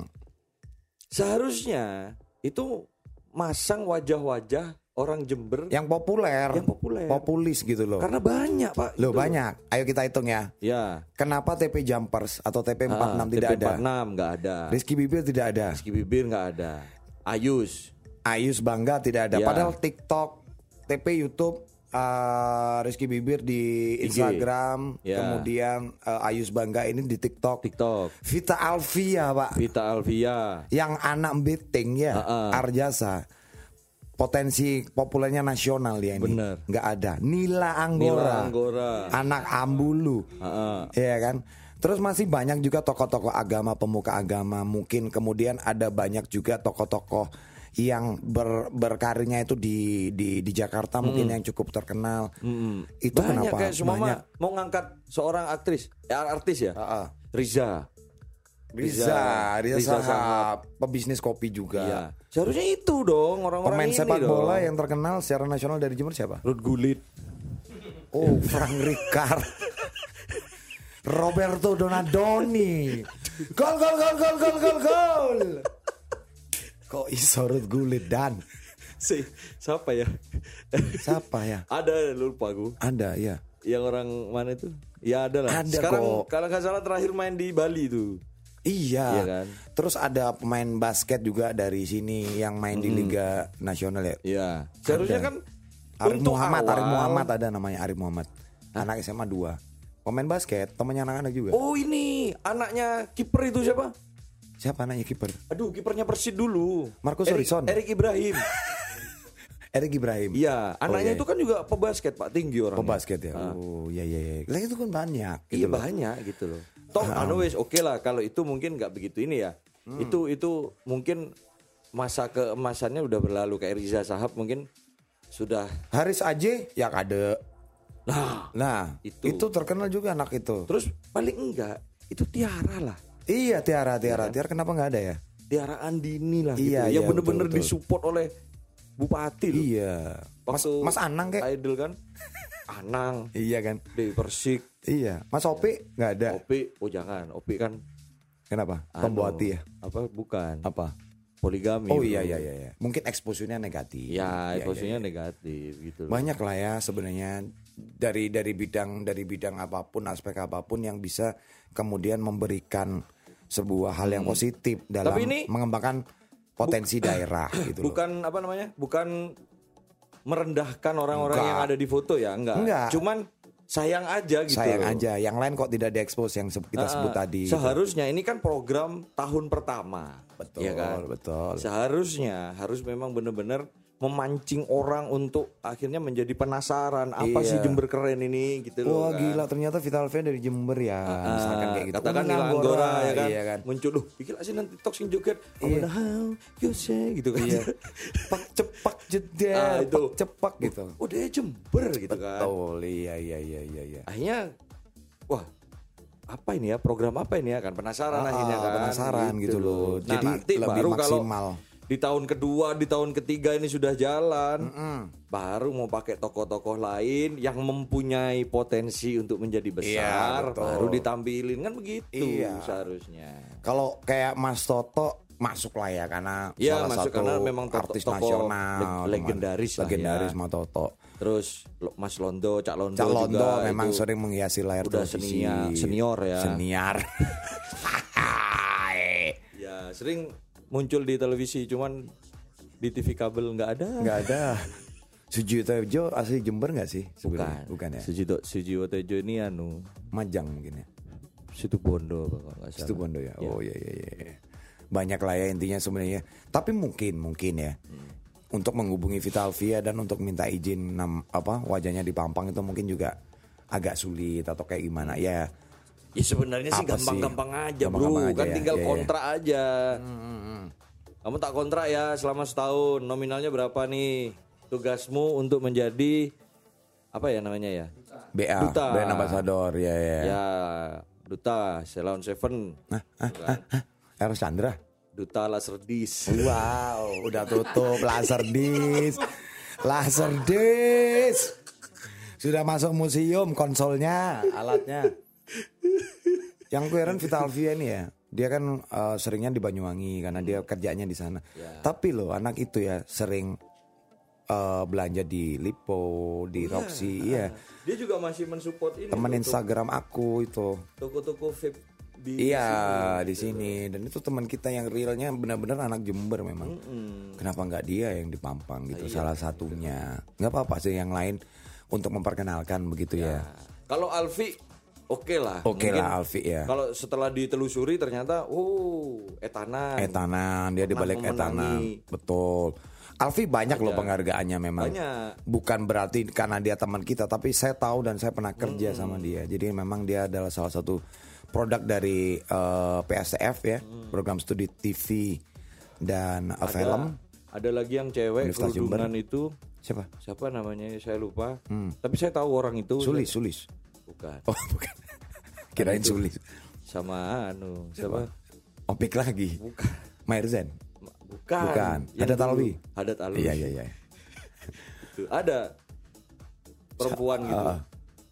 Seharusnya itu masang wajah-wajah orang Jember Yang populer, yang populer. populis gitu loh. Karena banyak Pak. Loh Itu banyak. Ayo kita hitung ya. Ya. Kenapa T P Jumpers atau T P empat puluh enam Ah, tidak T P ada? empat puluh enam nggak ada. Rizky Bibir tidak ada. Rizky Bibir nggak ada. Ayus. Ayus Bangga tidak ada. Ya. Padahal TikTok, T P YouTube, uh, Rizky Bibir di I G. Instagram, Ya. kemudian uh, Ayus Bangga ini di TikTok. TikTok. Vita Alvia Pak, Vita Alvia. yang anak beting ya, Ha-ha. Arjasa. Potensi populernya nasional dia ini. Bener. Nggak ada. Nila Anggora. Nila Anggora. Anak Ambulu. Ha-ha. Iya kan? Terus masih banyak juga tokoh-tokoh agama, pemuka agama. Mungkin kemudian ada banyak juga tokoh-tokoh yang ber, berkarirnya itu di di di Jakarta mungkin yang cukup terkenal. Mm-mm. Itu Banyak kenapa? kayak semua Banyak. mah mau ngangkat seorang aktris, ya artis ya. Ha-ha. Riza. Riza, Riza, Riza Sahab, pebisnis kopi juga. Iya. Seharusnya itu dong orang-orang Pemain ini sepak dong. bola yang terkenal secara nasional dari Jember siapa? Ruth Gullit. Oh, Frank Ricard. Roberto Donadoni. Gol gol gol gol gol gol gol. Kok iso Ruth Gullit dan Si, siapa ya? siapa ya? Ada lupa gue. Ada ya. Yang orang mana itu? Ya ada lah. Ada Sekarang kok. kalau nggak salah terakhir main di Bali tuh. Iya. Iya kan? Terus ada pemain basket juga dari sini yang main di Liga Nasional ya. Iya. Seharusnya Ada. kan Arif untuk Muhammad, awal- Arif Muhammad ada namanya Arif Muhammad. Anak S M A dua. Pemain basket, temannya anak-anak juga. Oh ini anaknya kiper itu siapa? Siapa anaknya kiper? Aduh kipernya Persid dulu. Marcus Erik- Horizon. Erik Ibrahim. Erik Ibrahim. Iya. Anaknya iya. itu kan juga pebasket Pak, tinggi orang. Pebasket ya. Oh, iya iya iya. Lah itu kan banyak Iya gitu loh. banyak gitu loh. Toh anu wes oke lah kalau itu mungkin nggak begitu ini ya. Hmm. Itu itu mungkin masa keemasannya udah berlalu kayak Riza Sahab mungkin sudah. Haris Aje ya ada. Nah, Nah, Itu. itu. terkenal juga anak itu. terus paling enggak itu Tiara lah. Iya, Tiara, Tiara, Tiara kenapa nggak ada ya? Tiara Andini lah Iya, gitu. Yang iya, bener-bener betul, betul. disupport oleh Bupati loh. Iya. Mas, Waktu Mas Anang kayak. Idol kan. Anang, Iya kan? Dewi Persik, Iya. Mas Opi nggak ada. Opi, oh jangan, Opi kan Kenapa? anu, Pembuati ya? Apa bukan? Apa? Poligami. Oh bro. iya iya iya. iya. Mungkin exposure-nya negatif. Ya, Iya, posisinya iya, iya. negatif gitu loh. Banyak lah ya sebenarnya dari dari bidang dari bidang apapun, aspek apapun yang bisa kemudian memberikan sebuah hal yang positif dalam Tapi ini- mengembangkan potensi daerah gitu loh. Bukan apa namanya? Bukan merendahkan orang-orang Enggak. yang ada di foto ya, enggak. Enggak. Cuman sayang aja gitu. Sayang loh. aja, yang lain kok tidak diekspos yang se- kita Ah, sebut tadi. gitu. Seharusnya ini kan program tahun pertama. Betul, ya kan? betul. Seharusnya harus memang benar-benar memancing orang untuk akhirnya menjadi penasaran apa Iya. sih Jember Keren ini gitu loh. Wah kan. gila ternyata Vital Alvia dari Jember ya. Ah, Misalkan kayak gitu. Katakan Oh, Nila Anggora ya kan. Iya kan. Muncul loh, pikir sih nanti TikTok sing joget. Iya. Oh, how you say gitu kan. Iya. Pak cepak jeda, Ah, itu. pak cepak gitu. Oh, dia Jember gitu kan. Betul, iya iya iya iya iya. Akhirnya wah, apa ini ya? Program apa ini ya kan? Penasaran Ah, akhirnya kan. penasaran gitu loh. Nah, Jadi nanti lebih baru kalau maksimal. di tahun kedua, di tahun ketiga ini sudah jalan, baru mau pakai tokoh-tokoh lain yang mempunyai potensi untuk menjadi besar, betul. baru ditampilin kan begitu Iya. seharusnya. Kalau kayak Mas Toto masuk lah ya karena Iya, salah masuk satu karena memang to- artis tokoh nasional leg- legendaris lah legendaris ya. Mas Toto. Terus Lo- Mas Londo, Cak Londo Cak Londo juga memang itu sering menghiasi layar udah televisi. senior, senior ya. Senior. Ya sering muncul di televisi, cuman di T V kabel nggak ada. Nggak ada. Sujiwo Tejo asli Jember nggak sih Bukan. sebenarnya? Bukan ya. Sujiwo Sujiwo Tejo ini anu Majang mungkin ya. Situ Bondo kalau nggak salah. Situ Bondo ya. Oh iya iya iya. Banyak lah ya intinya sebenarnya. Tapi mungkin mungkin ya. Hmm. Untuk menghubungi Vita Alvia dan untuk minta izin nam, apa wajahnya dipampang itu mungkin juga agak sulit atau kayak gimana ya. Ya sebenarnya sih gampang-gampang aja gampang bro, aja kan ya? Tinggal ya, kontrak ya. aja. Hmm. Kamu tak kontrak ya selama setahun, nominalnya berapa nih? Tugasmu untuk menjadi apa ya namanya ya? B A, duta. Brand Ambassador ya ya. Ya, duta Ceylon Seven. Nah, ah, ah, ah. Eros Chandra. Duta Laserdisc. Wow, udah tutup Laserdisc. Laserdisc. Sudah masuk museum konsolnya, alatnya. Yang gue heran Vita Alvia ini ya, dia kan uh, seringnya di Banyuwangi karena dia kerjanya di sana. Ya. Tapi loh anak itu ya sering uh, belanja di Lipo, di ya, Roxy, iya. Dia juga masih mensupport ini. Teman Instagram aku itu. Toko-toko vape di iya sini, di sini gitu. Dan itu teman kita yang realnya benar-benar anak Jember memang. Mm-hmm. Kenapa nggak dia yang dipampang gitu? Ah, iya, salah satunya. Nggak apa-apa sih yang lain untuk memperkenalkan begitu ya. ya. Kalau Alfi oke lah. Oke lah Alfi ya. Kalau setelah ditelusuri ternyata, oh etanan. Etanan dia di balik etanan. Betul. Alfi banyak Aja. loh penghargaannya memang. Banyak. Bukan berarti karena dia teman kita, tapi saya tahu dan saya pernah kerja hmm. sama dia. Jadi memang dia adalah salah satu produk dari uh, P S T F ya, hmm. program studi T V dan uh, ada, film. Ada lagi yang cewek kerudungan itu. Siapa? Siapa namanya? Saya lupa. Hmm. Tapi saya tahu orang itu. Sulis, saya... Sulis. Bukan. Oh, bukan. Kirain Sulis. Sama anu, siapa? Opik lagi. Bukan. Mairzen. Bukan. Bukan. Hadat Alwi. Hadat Alwi. Iya, iya, iya. Itu ada perempuan Sa- gitu. Uh.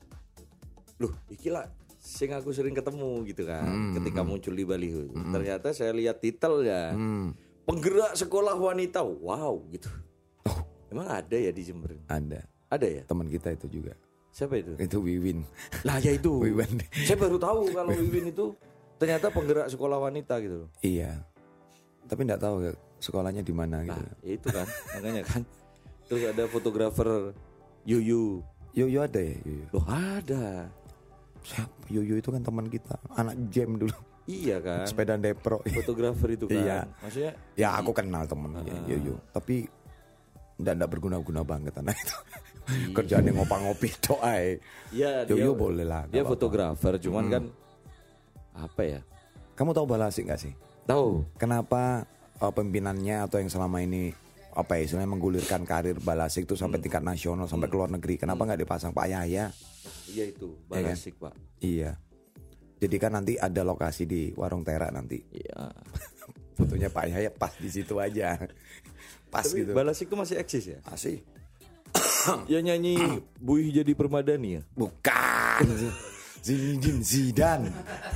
Loh, iki lah sing aku sering ketemu gitu kan. Hmm. Ketika muncul di baliho. Hmm. Ternyata saya lihat titelnya. Hmm. Penggerak sekolah wanita. Wow, gitu. Oh. Emang ada ya di Jember? Ada. Ada ya? Teman kita itu juga. Siapa itu? Itu Wiwin. Lah ya itu. Wiwin. Saya baru tahu kalau Wiwin itu ternyata penggerak sekolah wanita gitu. Iya. Tapi enggak tahu sekolahnya di mana gitu. Nah, ya itu kan. Makanya kan. Terus ada fotografer Yuyu. Yuyu ada ya? Yuyu. Loh ada. Siapa? Yuyu itu kan teman kita. Anak jam dulu. Iya kan. Sepeda depro. Fotografer itu kan. Iya. Maksudnya. Ya aku kenal temennya uh. Yuyu. Tapi enggak enggak berguna-guna banget anak itu. Kerjaannya ngopang-ngopi doa. Iya, dia boleh lah. Dia fotografer, cuman hmm. kan apa ya? Kamu tahu Balasik nggak sih? Tahu. Kenapa uh, pimpinannya atau yang selama ini apa ya istilahnya menggulirkan karir Balasik itu sampai hmm. tingkat nasional sampai hmm. ke luar negeri? Kenapa nggak hmm. dipasang Pak Yahya? Iya itu Balasik ya kan? Pak. Iya. Jadi kan nanti ada lokasi di Warung Tera nanti. Iya. Fotonya Pak Yahya pas di situ aja. Pas tapi gitu. Balasik itu masih eksis ya? Masih. Ya nyanyi Buih Jadi Permadani ya? Bukan. Zinedine Zidane.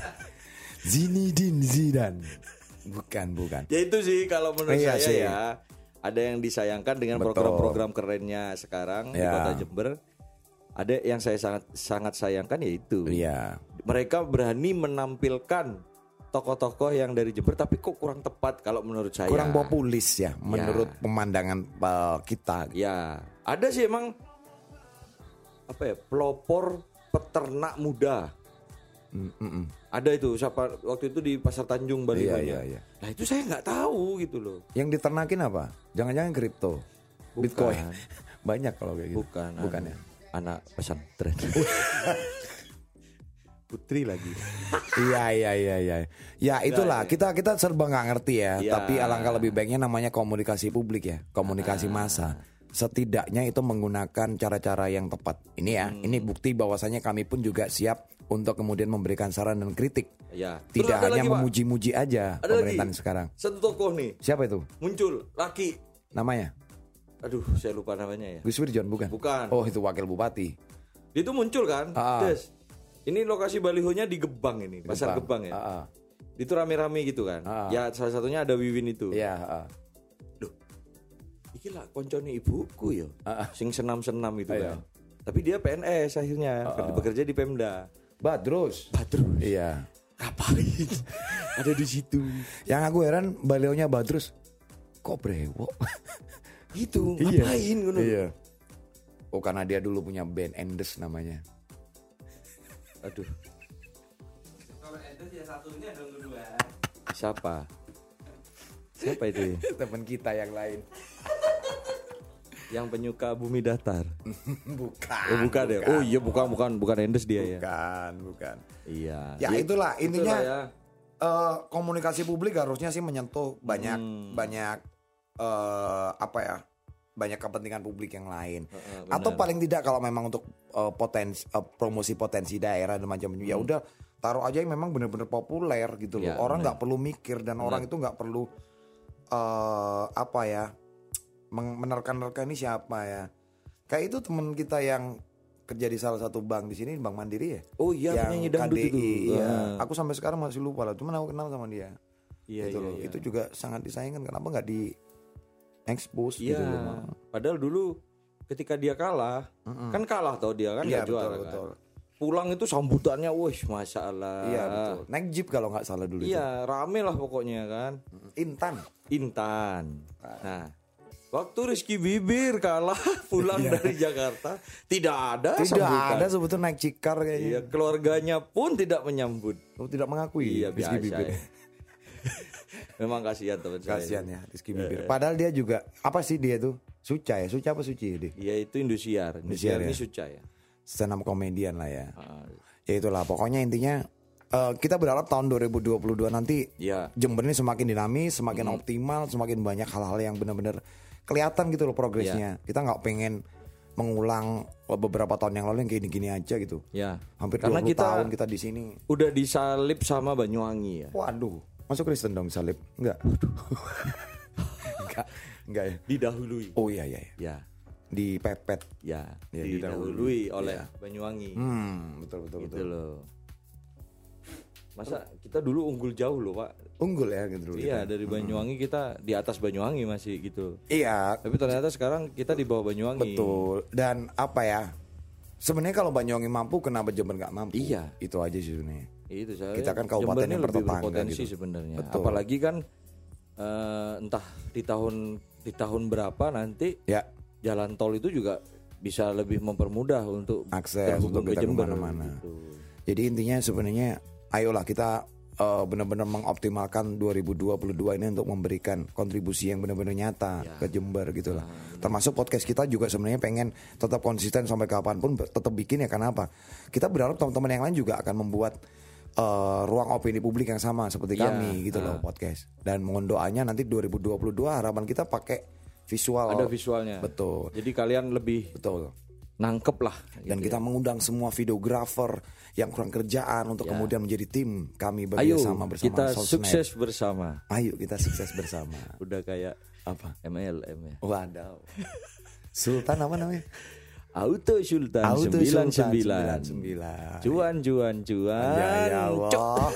Zinedine Zidane. Bukan, bukan. Ya itu sih kalau menurut iya, saya sih. ya. Ada yang disayangkan dengan Betul. program-program kerennya sekarang ya. Di Kota Jember. Ada yang saya sangat sangat sayangkan yaitu. Iya. Mereka berani menampilkan tokoh-tokoh yang dari Jember tapi kok kurang tepat kalau menurut saya. Kurang populis ya menurut ya. pemandangan uh, kita. Ya, ada sih emang apa ya? Pelopor peternak muda. Mm-mm. Ada itu siapa waktu itu di Pasar Tanjung Bali. Iya, iya, iya. Nah, itu saya nggak tahu gitu loh. Yang diternakin apa? Jangan-jangan kripto. Bitcoin. Banyak kalau kayak gitu. Bukan. Bukan anu, ya. Anak pesantren. Putri lagi. Iya iya iya iya. Ya itulah kita kita serba nggak ngerti ya. ya. Tapi alangkah lebih baiknya namanya komunikasi publik ya, komunikasi ah. massa. Setidaknya itu menggunakan cara-cara yang tepat. Ini ya, hmm. ini bukti bahwasanya kami pun juga siap untuk kemudian memberikan saran dan kritik. Ya. Tidak hanya lagi, memuji-muji aja ada pemerintahan lagi. sekarang. Satu tokoh nih. Siapa itu? Muncul laki. Namanya? Aduh, saya lupa namanya ya. Gus Wirjon bukan? Bukan. Oh, itu wakil bupati. Dia itu muncul kan? Ah. Des. Ini lokasi balihonya di Gebang ini, Gebang. Pasar Gebang ya. Ah. Itu rame-rame gitu kan. Ah. Ya salah satunya ada Wiwin itu. Iya, ah. Duh. Iki lah koncone ibuku ya. Ah. Sing senam-senam itu ah, kan. Iya. Tapi dia P N S akhirnya, ah. bekerja di Pemda. Badrus. Badrus. Iya. Ngapain? Ada di situ. Yang aku heran balihonya Badrus. Kok brewok? Gitu, ngapain ngono? Iya. Oh karena dia dulu punya band Endes namanya. Aduh. Kalau Endes ya satunya dong dua. Siapa? Siapa itu? Teman kita yang lain. Yang penyuka bumi datar. Bukan. Oh, bukan ya. Oh iya bukan bukan bukan Endes dia ya. Bukan, bukan. Iya. Ya itulah intinya. Itulah ya. Uh, komunikasi publik harusnya sih menyentuh banyak Hmm. banyak uh, apa ya banyak kepentingan publik yang lain. Uh, uh, Atau benar. paling tidak kalau memang untuk uh, potensi uh, promosi potensi daerah dan macam ya udah taruh aja yang memang benar-benar populer gitu loh. Ya, Orang benar. nggak perlu mikir dan Benar. orang itu nggak perlu uh, apa ya men- menerka-nerka ini siapa ya. Kayak itu teman kita yang kerja di salah satu bank di sini, Bank Mandiri ya. Oh iya penyanyi dangdut itu. Iya. Ah. Aku sampai sekarang masih lupa lah. Cuman aku kenal sama dia. Iya Gitu iya, loh. iya. Itu juga sangat disayangkan. Kenapa nggak di expose Iya. gitu loh. Mam. Padahal dulu ketika dia kalah, Mm-mm. kan kalah tau dia kan Iya nggak betul juara kan. betul. Pulang itu sambutannya, wih masya Allah. Iya betul. Naik jeep kalau nggak salah dulu. Iya rame lah pokoknya kan. Itu. Intan. Intan. Nah, waktu Rizky Bibir kalah pulang dari Jakarta, tidak ada Tidak sambutan. ada sebetulnya naik cikar kayaknya. Iya, keluarganya pun tidak menyambut. Oh, tidak mengakui. Iya Rizky biasa. Bibir. Ya. Memang kasihan teman saya. Kasihan ya Rizky Bibir. Padahal dia juga apa sih dia tuh? Suca ya, Suca apa Suci dia? Iya itu Indosiar. Indosiar Indosiar ini ya? Suca ya. Stand up komedian lah ya. Ah, Ya itulah pokoknya intinya eh, kita berharap tahun dua ribu dua puluh dua nanti Iya. Jember ini semakin dinamis, semakin optimal, semakin banyak hal-hal yang benar-benar kelihatan gitu loh progresnya. Kita nggak pengen mengulang beberapa tahun yang lalu yang gini-gini aja gitu. Ya. Hampir Karena dua puluh kita tahun kita di sini. udah disalib sama Banyuwangi ya. Waduh, masuk Kristen dong salib? Enggak. enggak, enggak ya. Didahului. Oh iya iya, iya. Ya. Dipepet. Ya, Ya, didahului didahului. oleh Ya. Banyuwangi. Hmm, betul betul Gitu betul. loh. Masa kita dulu unggul jauh loh, Pak. Unggul ya gitu dulu. Iya, kita. dari Banyuwangi kita di atas Banyuwangi masih gitu. Iya, Tapi ternyata sekarang kita di bawah Banyuwangi. betul. Dan apa ya? Sebenarnya kalau Banyuwangi mampu, kenapa Jember nggak mampu? Iya. Itu aja sih sebenarnya. Itu saya. Kita kan kabupaten Jember ini yang lebih bertetangga berpotensi gitu. sebenarnya. Betul. Apalagi kan eh, entah di tahun di tahun berapa nanti Ya, jalan tol itu juga bisa lebih mempermudah untuk akses terhubung untuk ke kita Jember. kemana-mana. Gitu. Jadi intinya sebenarnya, ayolah kita eh, benar-benar mengoptimalkan dua ribu dua puluh dua ini untuk memberikan kontribusi yang benar-benar nyata Ya. ke Jember gitu lah. Termasuk podcast kita juga sebenarnya pengen tetap konsisten sampai kapanpun ber- tetap bikin ya. Kenapa? Kita berharap teman-teman yang lain juga akan membuat eh, ruang opini publik yang sama seperti Ya, kami gitu loh ah. podcast. Dan mohon doanya nanti dua ribu dua puluh dua harapan kita pakai visual. Ada visualnya. Betul. Jadi kalian lebih Betul. nangkep lah. Dan gitu kita ya. mengundang semua videografer yang kurang kerjaan untuk Ya. kemudian menjadi tim kami Ayo bersama bersama kita Soul sukses Snap. bersama. Ayo kita sukses bersama. Udah kayak Apa? M L M ya. Wadaw. Sultan apa namanya? Auto Sultan Auto sembilan Sultan sembilan. sembilan sembilan. Cuan cuan cuan. Ya, ya Allah.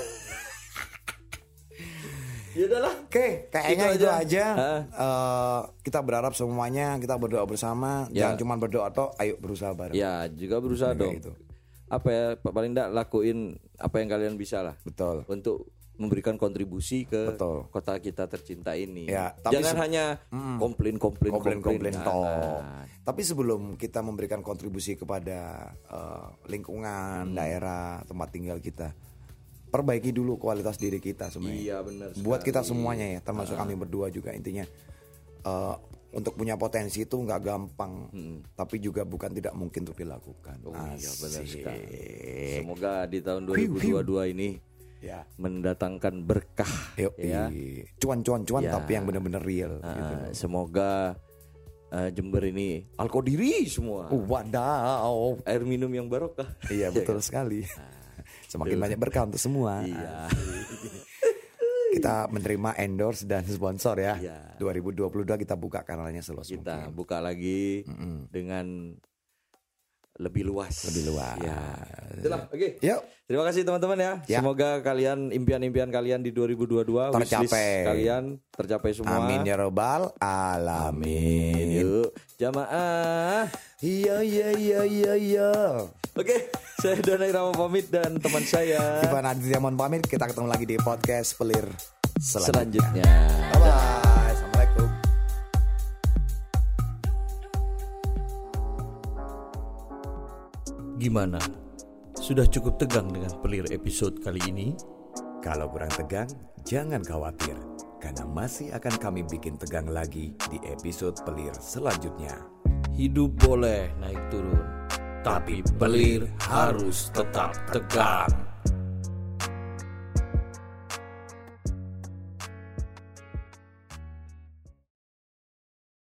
Ya udahlah. Oke, kayaknya Itu itu aja. aja. Heeh. Eh, kita berharap semuanya kita berdoa bersama. Ya. Jangan cuma berdoa toh, ayo berusaha bareng. Ya juga berusaha Kayak dong. gitu. Apa ya paling enggak lakuin apa yang kalian bisa lah Betul. untuk memberikan kontribusi ke Betul. kota kita tercinta ini. Ya, tapi Jangan se- hanya komplain komplain Komplain-komplain Jangan. toh. Tapi sebelum kita memberikan kontribusi kepada eh, lingkungan, Hmm. daerah, tempat tinggal kita, perbaiki dulu kualitas diri kita sebenarnya. Iya benar. Buat kita sekali. semuanya ya, termasuk kami berdua juga intinya. eh, untuk punya potensi itu nggak gampang, tapi juga bukan tidak mungkin untuk dilakukan. Hmm. Oh iya benar Asik. sekali. Semoga di tahun dua ribu dua puluh dua ini Ya. mendatangkan berkah Yuk, ya. cuan-cuan-cuan Ya. tapi yang benar-benar real. Ah, gitu. Semoga eh, Jember ini alkodiri semua. Uh, wadaw. Air minum yang barokah. Iya betul sekali. Semakin banyak berkah untuk semua. Iya. Kita menerima endorse dan sponsor ya. Iya. dua ribu dua puluh dua kita buka kanalnya seluas Kita mungkin. buka lagi dengan lebih luas. Lebih luas. Ya. Itulah, oke. Yuk. Terima kasih teman-teman ya. Ya. Semoga kalian impian-impian kalian di dua ribu dua puluh dua wishlist Tercapai. kalian tercapai semua. Amin ya robbal alamin. Yuk, jamaah. Iya iya iya iya iya. Oke, saya Dana Irama pamit dan teman saya Ivan Aditya mohon pamit. Kita ketemu lagi di podcast Pelir selanjutnya. selanjutnya. Bye bye. Assalamualaikum. Gimana? Sudah cukup tegang dengan pelir episode kali ini? Kalau kurang tegang, jangan khawatir, karena masih akan kami bikin tegang lagi di episode pelir selanjutnya. Hidup boleh naik turun, tapi pelir harus tetap tegang.